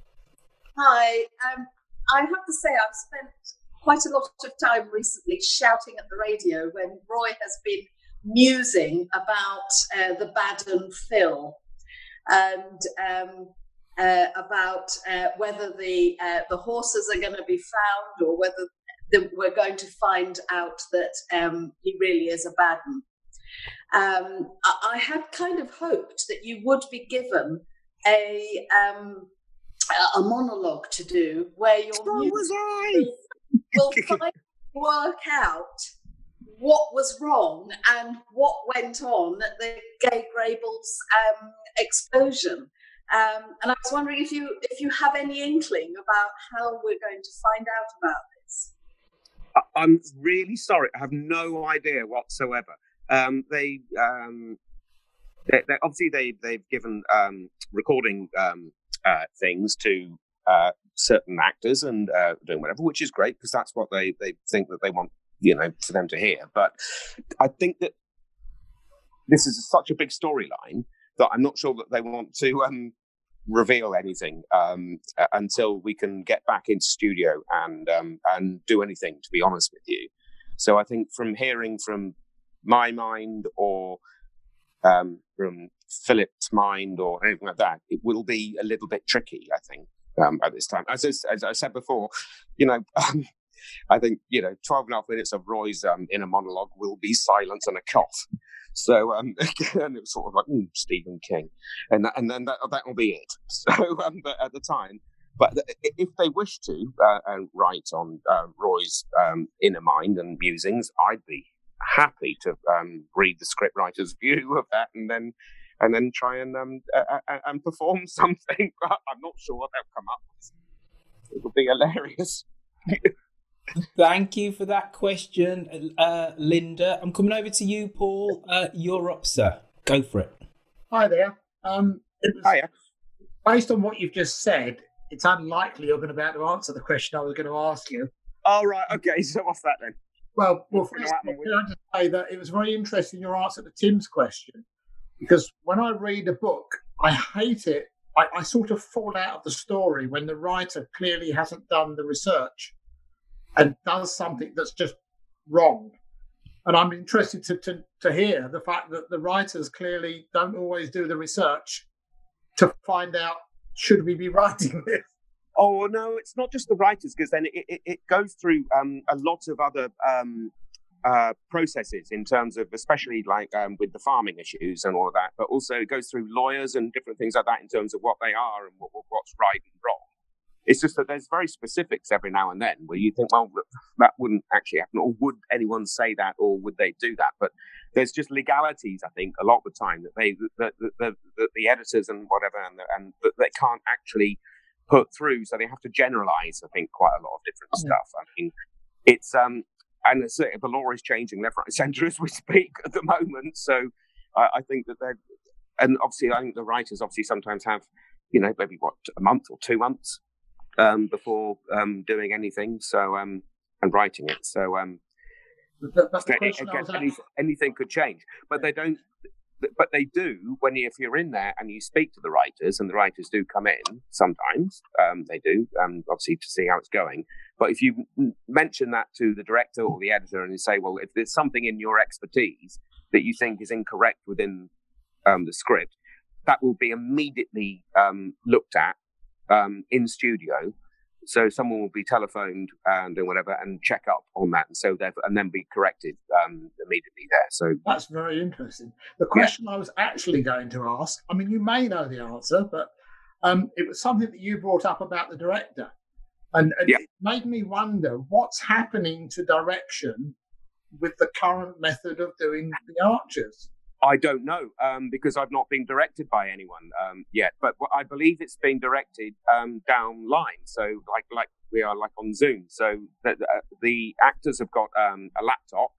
Hi. Um, I have to say, I've spent quite a lot of time recently shouting at the radio when Roy has been musing about uh, the Baden Phil and um, uh, about uh, whether the uh, the horses are going to be found or whether the, we're going to find out that um, he really is a Baden. Um, I, I had kind of hoped that you would be given a um, a monologue to do where your
so was I.
will finally work out what was wrong and what went on at the Gay Grables um, explosion. Um, and I was wondering if you if you have any inkling about how we're going to find out about this.
I'm really sorry. I have no idea whatsoever. Um, they, um, they, they obviously they they've given um, recording um, uh, things to uh, certain actors and uh, doing whatever, which is great because that's what they, they think that they want, you know, for them to hear. But I think that this is such a big storyline that I'm not sure that they want to um, reveal anything um, uh, until we can get back into studio and um, and do anything, to be honest with you. So I think from hearing from my mind or um, from Philip's mind or anything like that, it will be a little bit tricky, I think, um, at this time. As, as I said before, you know, um, I think, you know, twelve and a half minutes of Roy's um, inner monologue will be silence and a cough. So, um, and it was sort of like, mm, Stephen King. And that, and then that, that will be it. So, um, but at the time, but if they wish to uh, and write on uh, Roy's um, inner mind and musings, I'd be happy to um, read the scriptwriter's view of that and then and then try and um, uh, uh, and perform something. But I'm not sure what they'll come up with. It would be hilarious.
Thank you for that question, uh, Linda. I'm coming over to you, Paul. Uh, you're up, sir. Go for it.
Hi there. Um, it was,
Hiya.
Based on what you've just said, it's unlikely you're going to be able to answer the question I was going to ask you.
Oh, right. Okay. So what's that then?
Well, well first, can I just say that it was very interesting, your answer to Tim's question, because when I read a book, I hate it. I, I sort of fall out of the story when the writer clearly hasn't done the research and does something that's just wrong. And I'm interested to, to, to hear the fact that the writers clearly don't always do the research to find out, should we be writing this?
Oh, no, it's not just the writers, because then it, it, it goes through um, a lot of other um, uh, processes in terms of, especially like um, with the farming issues and all of that, but also it goes through lawyers and different things like that in terms of what they are and what, what's right and wrong. It's just that there's very specifics every now and then where you think, well, that wouldn't actually happen, or would anyone say that, or would they do that? But there's just legalities, I think, a lot of the time that they, that the, the, the, the editors and whatever, and, and that they can't actually put through. So they have to generalize, I think, quite a lot of different
Yeah.
stuff. I mean, it's, um, and it's, uh, the law is changing left, right, and centre as we speak at the moment. So uh, I think that they're, and obviously, I think the writers obviously sometimes have, you know, maybe what, a month or two months um, before um, doing anything. So, um, and writing it. So, um,
That's the question I was
any,
asking.
anything could change, but they don't. But they do when you, if you're in there and you speak to the writers, and the writers do come in sometimes. Um, they do, um, obviously, to see how it's going. But if you m- mention that to the director or the editor, and you say, "Well, if there's something in your expertise that you think is incorrect within um, the script," that will be immediately um, looked at um, in studio. So someone will be telephoned and doing whatever and check up on that, and so therefore, and then be corrected um, immediately there. So
That's very interesting. The question I was actually going to ask, I mean, you may know the answer, but um, it was something that you brought up about the director. And, and
Yeah.
it made me wonder what's happening to direction with the current method of doing the Archers.
I don't know um, because I've not been directed by anyone um, yet, but what I believe it's being directed um, down line. So like like we are like on Zoom. So the, the, the actors have got um, a laptop,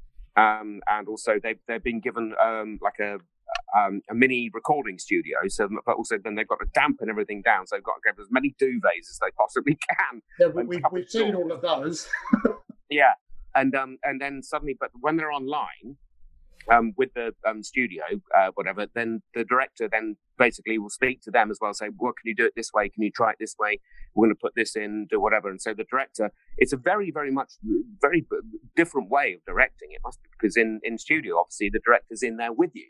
um, and also they've they've been given um, like a um, a mini recording studio. So, but also then they've got to dampen everything down. So they've got to get as many duvets as they possibly can.
Yeah, we,
and
we,
cover
we've
it
seen
all.
all of those.
Yeah, and um, and then suddenly, but when they're online um, with the um, studio, uh, whatever, then the director then basically will speak to them as well, say, "Well, can you do it this way? Can you try it this way? We're going to put this in, do whatever." And so the director, it's a very, very much, very different way of directing. It must be, because in in studio, obviously, the director's in there with you,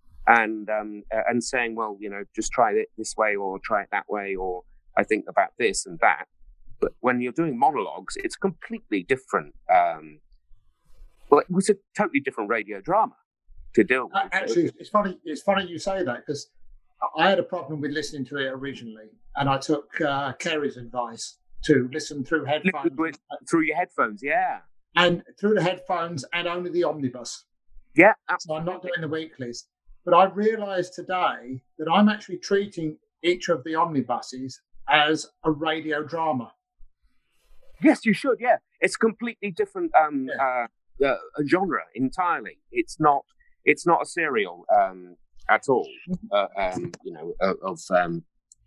and um, and saying, "Well, you know, just try it this way, or try it that way, or I think about this and that." But when you're doing monologues, it's completely different. Um, well, it was a totally different radio drama to deal with.
Uh, Actually, it's funny. It's funny you say that, because I had a problem with listening to it originally, and I took uh, Kerry's advice to listen through headphones,
through your headphones, yeah,
and through the headphones, and only the omnibus.
Yeah,
so I'm not doing the weeklies. But I realised today that I'm actually treating each of the omnibuses as a radio drama.
Yes, you should. Yeah, it's completely different um, yeah. uh, uh, genre entirely. It's not. It's not a serial um, at all. Uh, um, you know, uh, of um,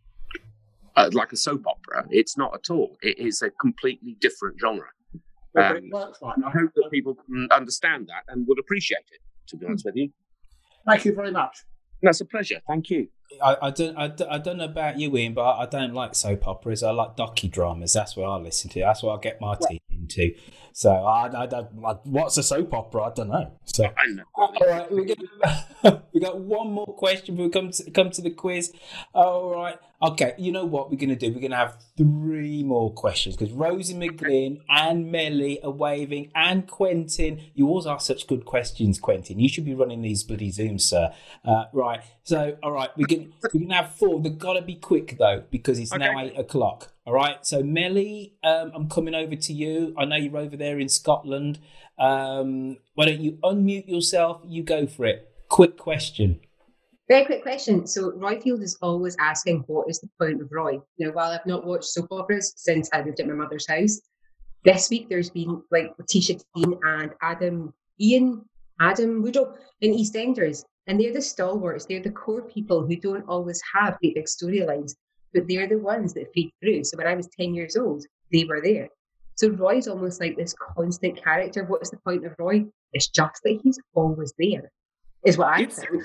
uh, like a soap opera. It's not at all. It is a completely different genre.
But
Um,
it works like
and I hope that people can understand that and would appreciate it. To be honest with you,
Thank you very much.
that's a pleasure. Thank you.
I, I don't I, don't- I don't know about you, Ian, but I, I don't like soap operas. I like docudramas. That's what I listen to. That's what I get my tea in. into. So, I, I, I, what's a soap opera? I don't know. So,
I know.
all right, we got we got one more question before we come to come to the quiz. All right, okay. You know what we're going to do? We're going to have three more questions because Rosie McGlynn and Melly are waving, and Quentin. You always ask such good questions, Quentin. You should be running these bloody Zooms, sir. Uh, right. So, all right, we're going we're going to have four. They've got to be quick though because it's okay. Now eight o'clock. All right. So, Melly, um, I'm coming over to you. I know you're over there in Scotland. Um, why don't you unmute yourself? You go for it. Quick question.
Very quick question. So Roifield is always asking, what is the point of Roy? Now, while I've not watched soap operas since I lived at my mother's house, this week there's been like Tisha Dean and Adam, Ian, Adam Woodall in EastEnders. And they're the stalwarts. They're the core people who don't always have great big storylines, but they're the ones that feed through. So when I was ten years old, they were there. So Roy's almost like this constant character. What is the point of Roy? It's just that he's always there, is what I think.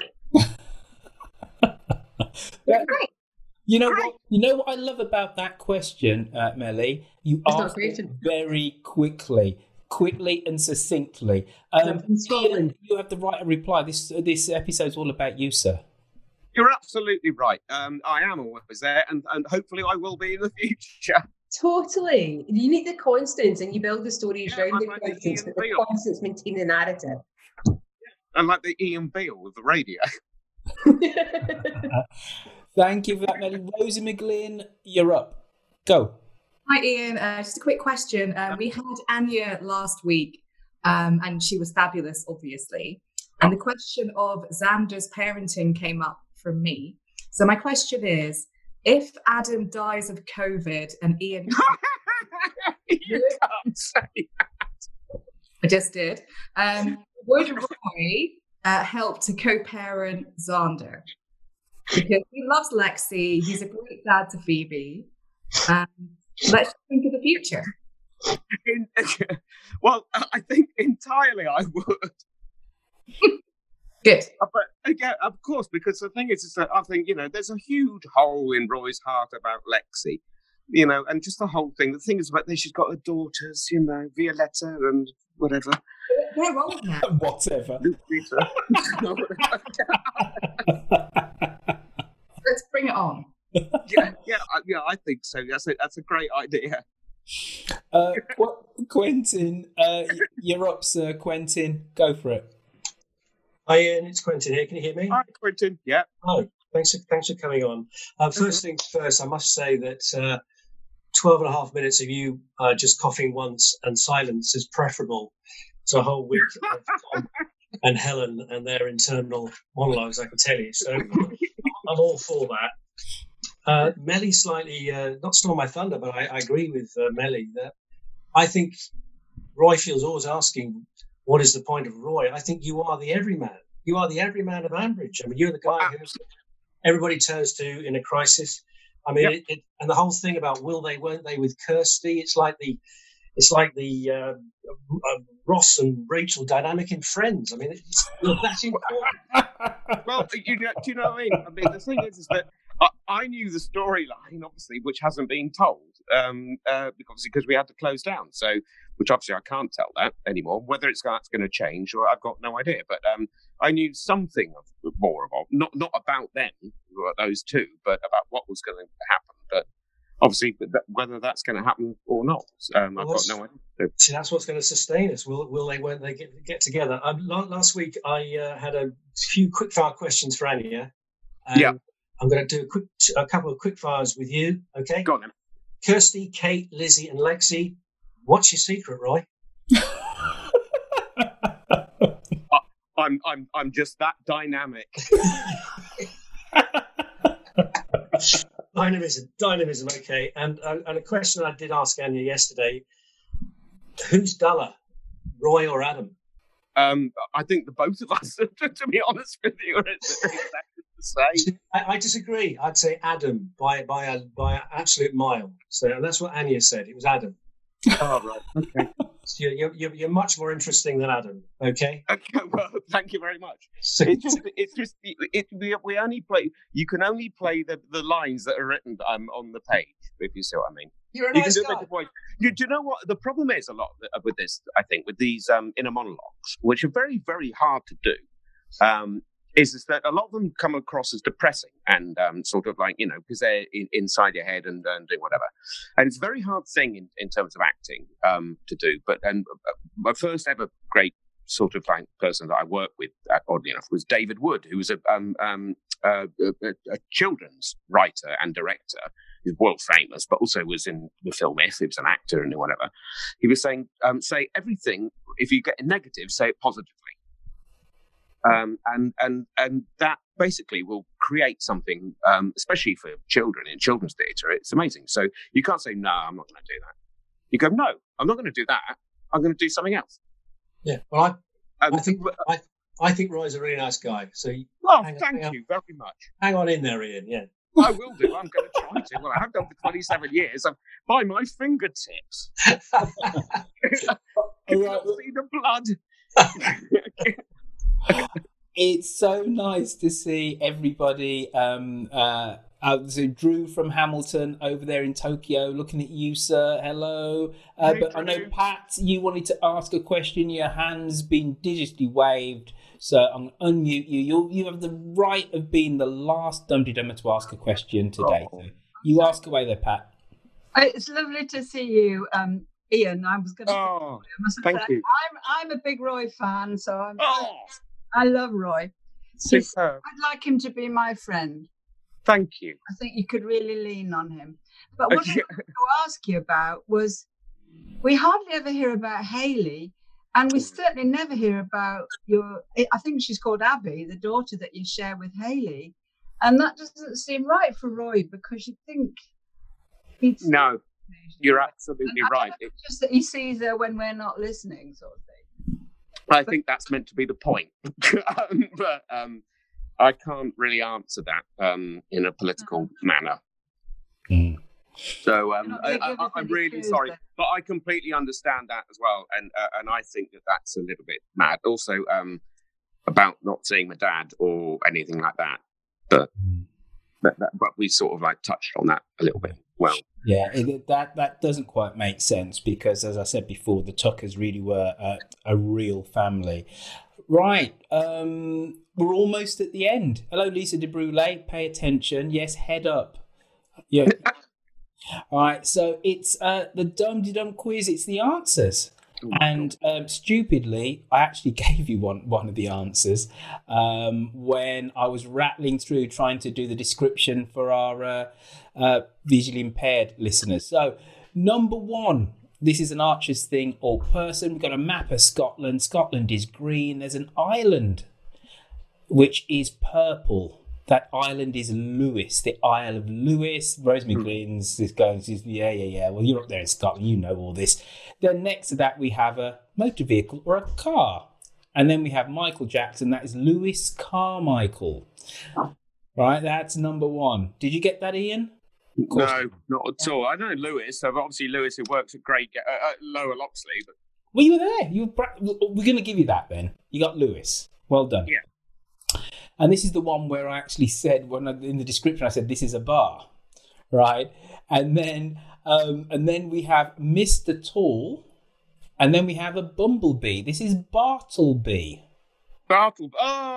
Right. You know what? You know what I love about that question, uh, Melly? You asked it very quickly, quickly and succinctly. Um, Ian, you have the right to reply. This this episode's all about you, sir.
You're absolutely right. Um, I am always there, and, and hopefully I will be in the future.
Totally. You need the constants, and you build the stories yeah, around the
like
constants,
the
but the constants maintain the narrative.
And like the Ian Beale with the radio.
uh, thank you for that, Melly. Rosie McGlynn, you're up. Go.
Hi, Ian. Uh, just a quick question. Um, we had Anya last week, um, and she was fabulous, obviously. And the question of Xander's parenting came up from me. So my question is, if Adam dies of COVID and Ian...
You can't say that.
I just did. Um, would Roy uh, help to co-parent Xander? Because he loves Lexi. He's a great dad to Phoebe. Um, let's think of the future.
In, well, I think entirely I would.
Good.
But again, of course, because the thing is, is that I think, you know, there's a huge hole in Roy's heart about Lexi, you know, and just the whole thing. The thing is about this, she's got her daughters, you know, Violetta and whatever.
They're wrong now.
Whatever.
Let's bring it on.
yeah, yeah, yeah. I think so. That's a, that's a great idea.
Uh, Quentin, uh, you're up, sir. Quentin, go for it.
Hi, Ian. It's Quentin here. Can you hear me?
Hi, Quentin. Yeah.
Oh, thanks for, thanks for coming on. Uh, first mm-hmm. things first, I must say that uh, twelve and a half minutes of you uh, just coughing once and silence is preferable to a whole week of Tom and Helen and their internal monologues, I can tell you. So I'm all for that. Uh, Melly slightly, uh, not stole my thunder, but I, I agree with uh, Melly that I think Roifield's always asking, what is the point of Roy? I think you are the everyman. You are the everyman of Ambridge. I mean, you're the guy who everybody turns to in a crisis. I mean, yep. it, it, and the whole thing about will they, won't they with Kirsty, it's like the it's like the uh, uh, Ross and Rachel dynamic in Friends. I mean, it's well, that's important.
Well, you know, do you know what I mean? I mean, the thing is, is that I, I knew the storyline, obviously, which hasn't been told, um, uh, obviously, because we had to close down. So, which obviously I can't tell that anymore. Whether it's that's going to change, or I've got no idea. But um, I knew something of more about not not about them, those two, but about what was going to happen. But obviously, whether that's going to happen or not, um, I've well, got no idea.
See, that's what's going to sustain us. Will will they? Won't they get get together? Um, last week, I uh, had a few quickfire questions for Anya. Um,
yeah.
I'm going to do a quick, a couple of quick fires with you. Okay.
Go on then.
Kirsty, Kate, Lizzie, and Lexi. What's your secret, Roy?
I'm I'm I'm just that dynamic.
Dynamism, dynamism. Okay, and uh, and a question I did ask Anya yesterday: who's duller, Roy or Adam?
Um, I think the both of us. To be honest with you, are exactly the same.
I, I disagree. I'd say Adam by by a by an absolute mile. So, and that's what Anya said. It was Adam.
Oh, right. Okay.
So you're, you're you're much more interesting than Adam. Okay.
Okay. Well, thank you very much. So, it's just it's just it, it, we we only play. You can only play the, the lines that are written um, on the page. If you see what I mean.
You're a
you
nice
can do
guy.
a better voice. You, do you know what the problem is? A lot with this, I think, with these um, inner monologues, which are very, very hard to do, um, is, is that a lot of them come across as depressing and um, sort of like, you know, because they're in, inside your head and, and doing whatever. And it's a very hard thing in, in terms of acting um, to do. But and uh, my first ever great sort of like person that I worked with, uh, oddly enough, was David Wood, who was a, um, um, uh, a, a children's writer and director. He's world famous, but also was in the film If. He was an actor and whatever. He was saying, um, say everything, if you get a negative, say it positively. Um, and and and that basically will create something, um, especially for children in children's theatre. It's amazing. So you can't say, no, I'm not going to do that. You go, no, I'm not going to do that. I'm going to do something else.
Yeah, well, I,
um,
I think I, I think Roy's a really nice guy. So,
well,
hang on,
thank
hang
you
on.
very much.
Hang on in there, Ian. Yeah,
I will do. I'm going to try to. Well, I have done for twenty-seven years. I'm by my fingertips. Can you not see the blood?
It's so nice to see everybody. Um, uh, uh, so Drew from Hamilton over there in Tokyo, looking at you, sir. Hello. Uh,
Hey,
but I know,
Drew.
Pat, you wanted to ask a question. Your hand's been digitally waved, so I'm going to unmute you. You you have the right of being the last Dum Dummer to ask a question today.
Oh.
So you ask away there, Pat.
It's lovely to see you, um, Ian. I was going to.
Oh,
I must
thank
say,
you.
I'm I'm a big Roy fan, so I'm.
Oh,
I love Roy. He's-
superb.
I'd like him to be my friend.
Thank you.
I think you could really lean on him. But what I
Yeah.
wanted to ask you about was, we hardly ever hear about Hayley, and we certainly never hear about your. I think she's called Abby, the daughter that you share with Hayley, and that doesn't seem right for Roy because you think he'd.
No, you're absolutely
And I don't
right.
know, it's just that he sees her when we're not listening, sort of thing.
I think that's meant to be the point. um, but um, I can't really answer that um, in a political manner. So um, I, I, I'm really sorry, but I completely understand that as well, and uh, and I think that that's a little bit mad. Also, um, about not seeing my dad or anything like that, but but, that, but we sort of like touched on that a little bit. Well,
Yeah, it, that that doesn't quite make sense because, as I said before, the Tuckers really were a, a real family. Right, um, we're almost at the end. Hello, Lisa de Brule. Pay attention. Yes, head up. Yeah. All right, so it's uh, the Dum De Dum quiz. It's the answers. And um, stupidly, I actually gave you one one of the answers um, when I was rattling through trying to do the description for our uh, uh, visually impaired listeners. So, number one, this is an Archer's thing or person. We've got a map of Scotland. Scotland is green. There's an island which is purple. That island is Lewis, the Isle of Lewis. Rose McGlynn's is going, says, yeah, yeah, yeah. Well, you're up there in Scotland, you know all this. Then next to that, we have a motor vehicle or a car. And then we have Michael Jackson. That is Lewis Carmichael. Right, that's number one. Did you get that, Ian?
no, not at all. I know Lewis. So obviously Lewis, who works at Great uh, uh, Lower Loxley. But
Well, you were there. You were pra- We're going to give you that then. You got Lewis. Well done.
Yeah.
And this is the one where I actually said, when I, in the description, I said, this is a bar, right? And then um, and then we have Mister Tall, and then we have a bumblebee. This is Bartleby.
Bartle.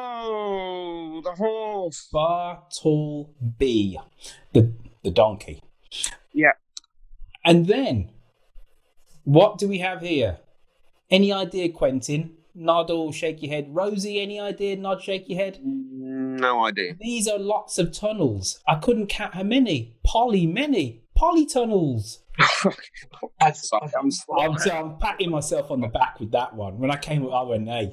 Oh, the horse.
Bartleby, the, the donkey.
Yeah.
And then, what do we have here? Any idea, Quentin? Nod or shake your head. Rosie, any idea? Nod, shake your head.
No idea.
These are lots of tunnels. I couldn't count how many. Poly, many. Polytunnels.
I'm, sorry, I'm,
I'm, so I'm patting myself on the back with that one. When I came up, I went, hey.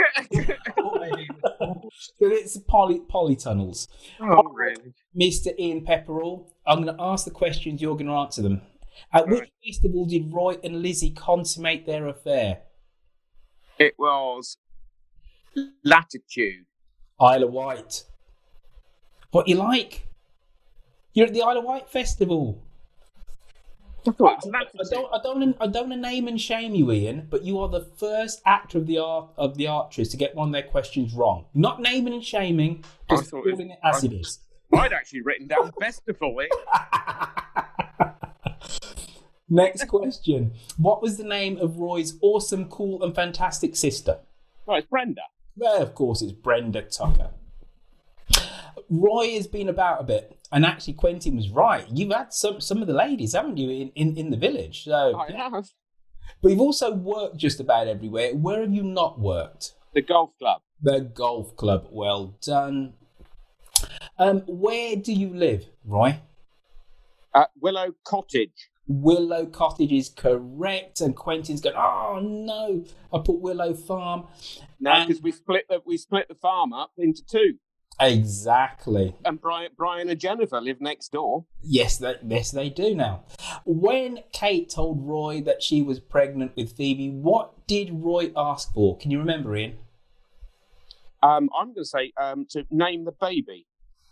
But it's poly, polytunnels.
Oh, really?
Mister Ian Pepperell, I'm going to ask the questions. You're going to answer them. At which festival did Roy and Lizzie consummate their affair?
It was Latitude.
Isle of Wight. What you like? You're at the Isle of Wight festival.
I, thought it was
I don't, I don't, I don't name and shame you, Ian, but you are the first actor of the art of the Archers to get one of their questions wrong. Not naming and shaming, just calling it as
I,
it is.
I'd actually written down festival. Eh?
Next question. What was the name of Roy's awesome, cool and fantastic sister?
Well, it's Brenda.
Well, of course, it's Brenda Tucker. Roy has been about a bit, and actually Quentin was right. You've had some some of the ladies, haven't you, in, in, in the village? So,
I have.
But you've also worked just about everywhere. Where have you not worked?
The golf club.
The golf club. Well done. Um, where do you live, Roy?
At Willow Cottage.
Willow Cottage is correct, and Quentin's going, oh no, I put Willow Farm.
No, because we split the we split the farm up into two.
Exactly.
And Brian, Brian and Jennifer live next door.
Yes, they, yes, they do now. When Kate told Roy that she was pregnant with Phoebe, what did Roy ask for? Can you remember, Ian?
Um, I'm going to say um, to name the baby.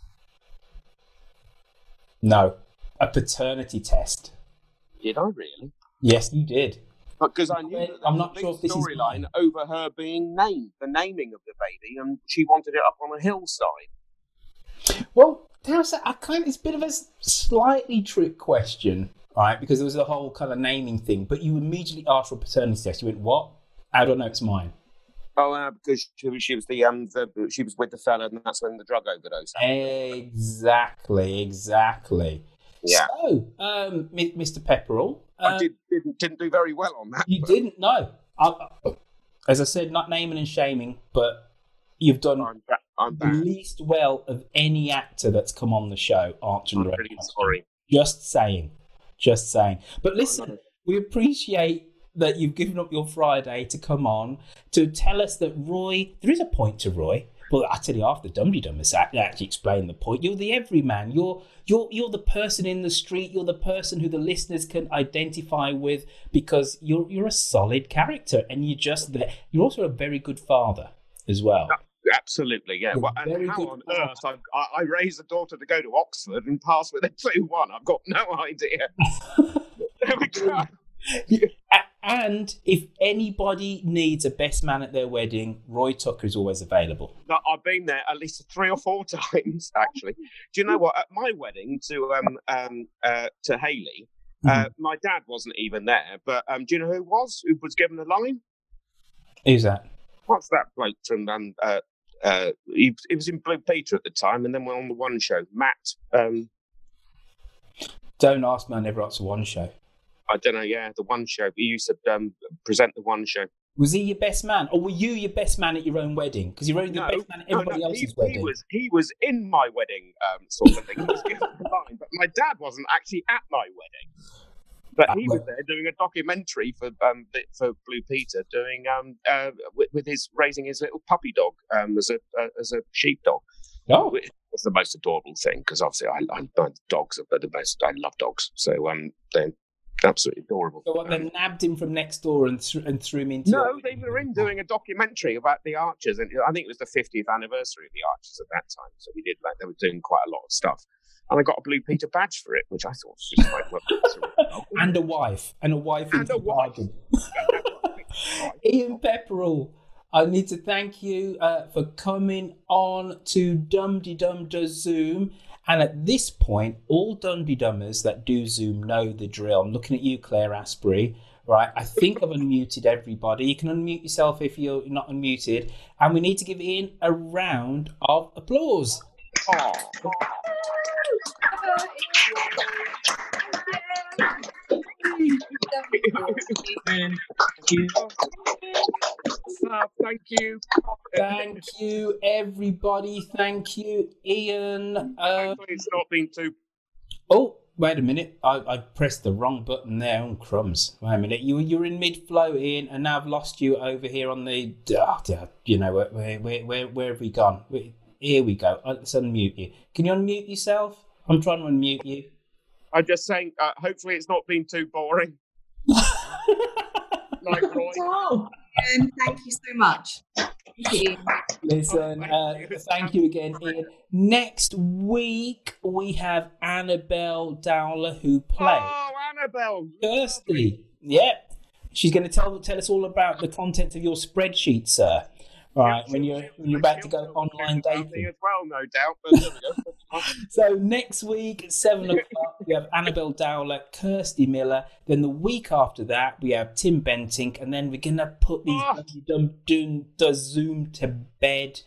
No, a paternity test.
Did I really?
Yes, you did.
Because I knew that there
I'm
was
not
a
sure
big
if this is
storyline
mine.
over her being named, the naming of the baby, and she wanted it up on a hillside.
Well, there's a, I kind of, it's a bit of a slightly trick question, right? Because there was a whole kind of naming thing, but you immediately asked for a paternity test. You went, what? I don't know, it's mine.
Oh, uh, because she was, she was the um, the, she was with the fella, and that's when the drug overdose happened.
Exactly, exactly.
Yeah.
So, um, Mister Pepperell, um,
I did, didn't didn't do very well on that.
You
but...
didn't know. I, as I said, not naming and shaming, but you've done
I'm ba- I'm
the
bad.
least well of any actor that's come on the show answering
I'm
the right
really
question.
sorry.
Just saying, just saying. But listen, we appreciate that you've given up your Friday to come on to tell us that Roy. There is a point to Roy. Well, I tell you, after Dum Dum has actually explained the point. You're the everyman. You're you're you're the person in the street. You're the person who the listeners can identify with because you're you're a solid character, and you're just there. You're also a very good father as well.
Absolutely, yeah.
You're
Well, and
very
how
good
on earth I, I, I raised a daughter to go to Oxford and pass with a two one? I've got no idea. There we go.
And if anybody needs a best man at their wedding, Roy Tucker is always available.
No, I've been there at least three or four times, actually. Do you know what? At my wedding to um um uh, to Hayley, uh, mm-hmm. my dad wasn't even there. But um, do you know who was? Who was given the line?
Who's that?
What's that bloke from um uh uh he, he was in Blue Peter at the time, and then we're on the One Show. Matt. Um,
Don't ask me. I never answer One Show.
I don't know, yeah, the One Show. He used to um, present the One Show.
Was he your best man? Or were you your best man at your own wedding? Because you're only the
no,
best man at everybody
no, no,
else's
he,
wedding.
He was, he was in my wedding, um, sort of thing. He was given the line, but my dad wasn't actually at my wedding. But he was there doing a documentary for um, for Blue Peter, doing um, uh, with, with his raising his little puppy dog um, as a uh, as a sheepdog.
Oh,
it's the most adorable thing because obviously I, I, I dogs are the most. I love dogs, so um, they're absolutely adorable.
So what, they nabbed him from next door and, th- and threw him into...
No, they were in doing a documentary about the Archers, and I think it was the fiftieth anniversary of the Archers at that time. So we did like they were doing quite a lot of stuff, and I got a Blue Peter badge for it, which I thought was just like, well,
and a wife, and a wife,
and a wife.
Ian Pepperell, I need to thank you uh, for coming on to Dum Dum Does Zoom. And at this point, all Dum-de-Dummers that do Zoom know the drill. I'm looking at you, Claire Asprey. Right, I think I've unmuted everybody. You can unmute yourself if you're not unmuted. And we need to give Ian a round of applause.
Oh.
Thank you.
Oh, thank you.
Thank you, everybody. Thank you, Ian. Um,
Hopefully it's not been too...
Oh, wait a minute. I, I pressed the wrong button there. Oh, crumbs. Wait a minute. You, you're in mid-flow, Ian, and now I've lost you over here on the... Oh, you know, where, where, where, where have we gone? Here we go. Let's unmute you. Can you unmute yourself? I'm trying to unmute you.
I'm just saying, uh, hopefully it's not been too boring. Like Roy.
Oh, and thank you so much. Thank you.
Listen, uh, thank you again, Ian. Next week, we have Annabelle Dowler, who plays...
Oh, Annabelle!
Kirsty. Yep. She's going to tell tell us all about the content of your spreadsheet, sir. Right, when you're when you're about to go online dating
as well, no doubt. But there we go.
So next week at seven o'clock we have Annabelle Dowler, Kirsty Miller. Then the week after that we have Tim Bentinck, and then we're gonna put these
Oh.
dum dum the Zoom to bed.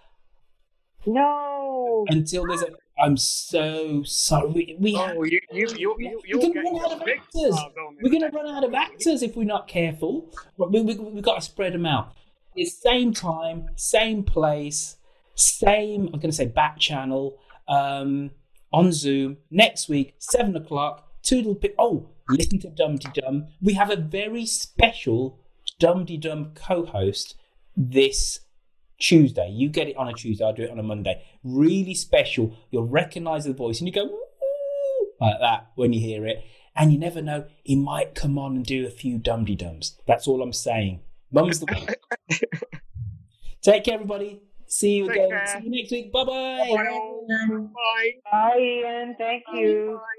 No.
Until there's a. I'm so sorry. We, we have,
Oh, you, you, you, you,
we're
you're
going to
getting
run out of
big
actors.
stars on
We're
this.
going to run out of actors if we're not careful. But we, we, we've got to spread them out. It's same time, same place, same, I'm going to say back channel, um, on Zoom, next week, seven o'clock, Toodle Pip. Oh, listen to Dum Dee Dum. We have a very special Dum Dee Dum co-host this Tuesday. You get it on a Tuesday, I'll do it on a Monday. Really special. You'll recognise the voice and you go, "Ooh," like that when you hear it. And you never know, he might come on and do a few Dum Dee Dums. That's all I'm saying. Mum's the one. Take care, everybody. See you
Take
again.
care.
See you next week. Bye-bye.
Bye. Bye, Ian. Thank you. Bye.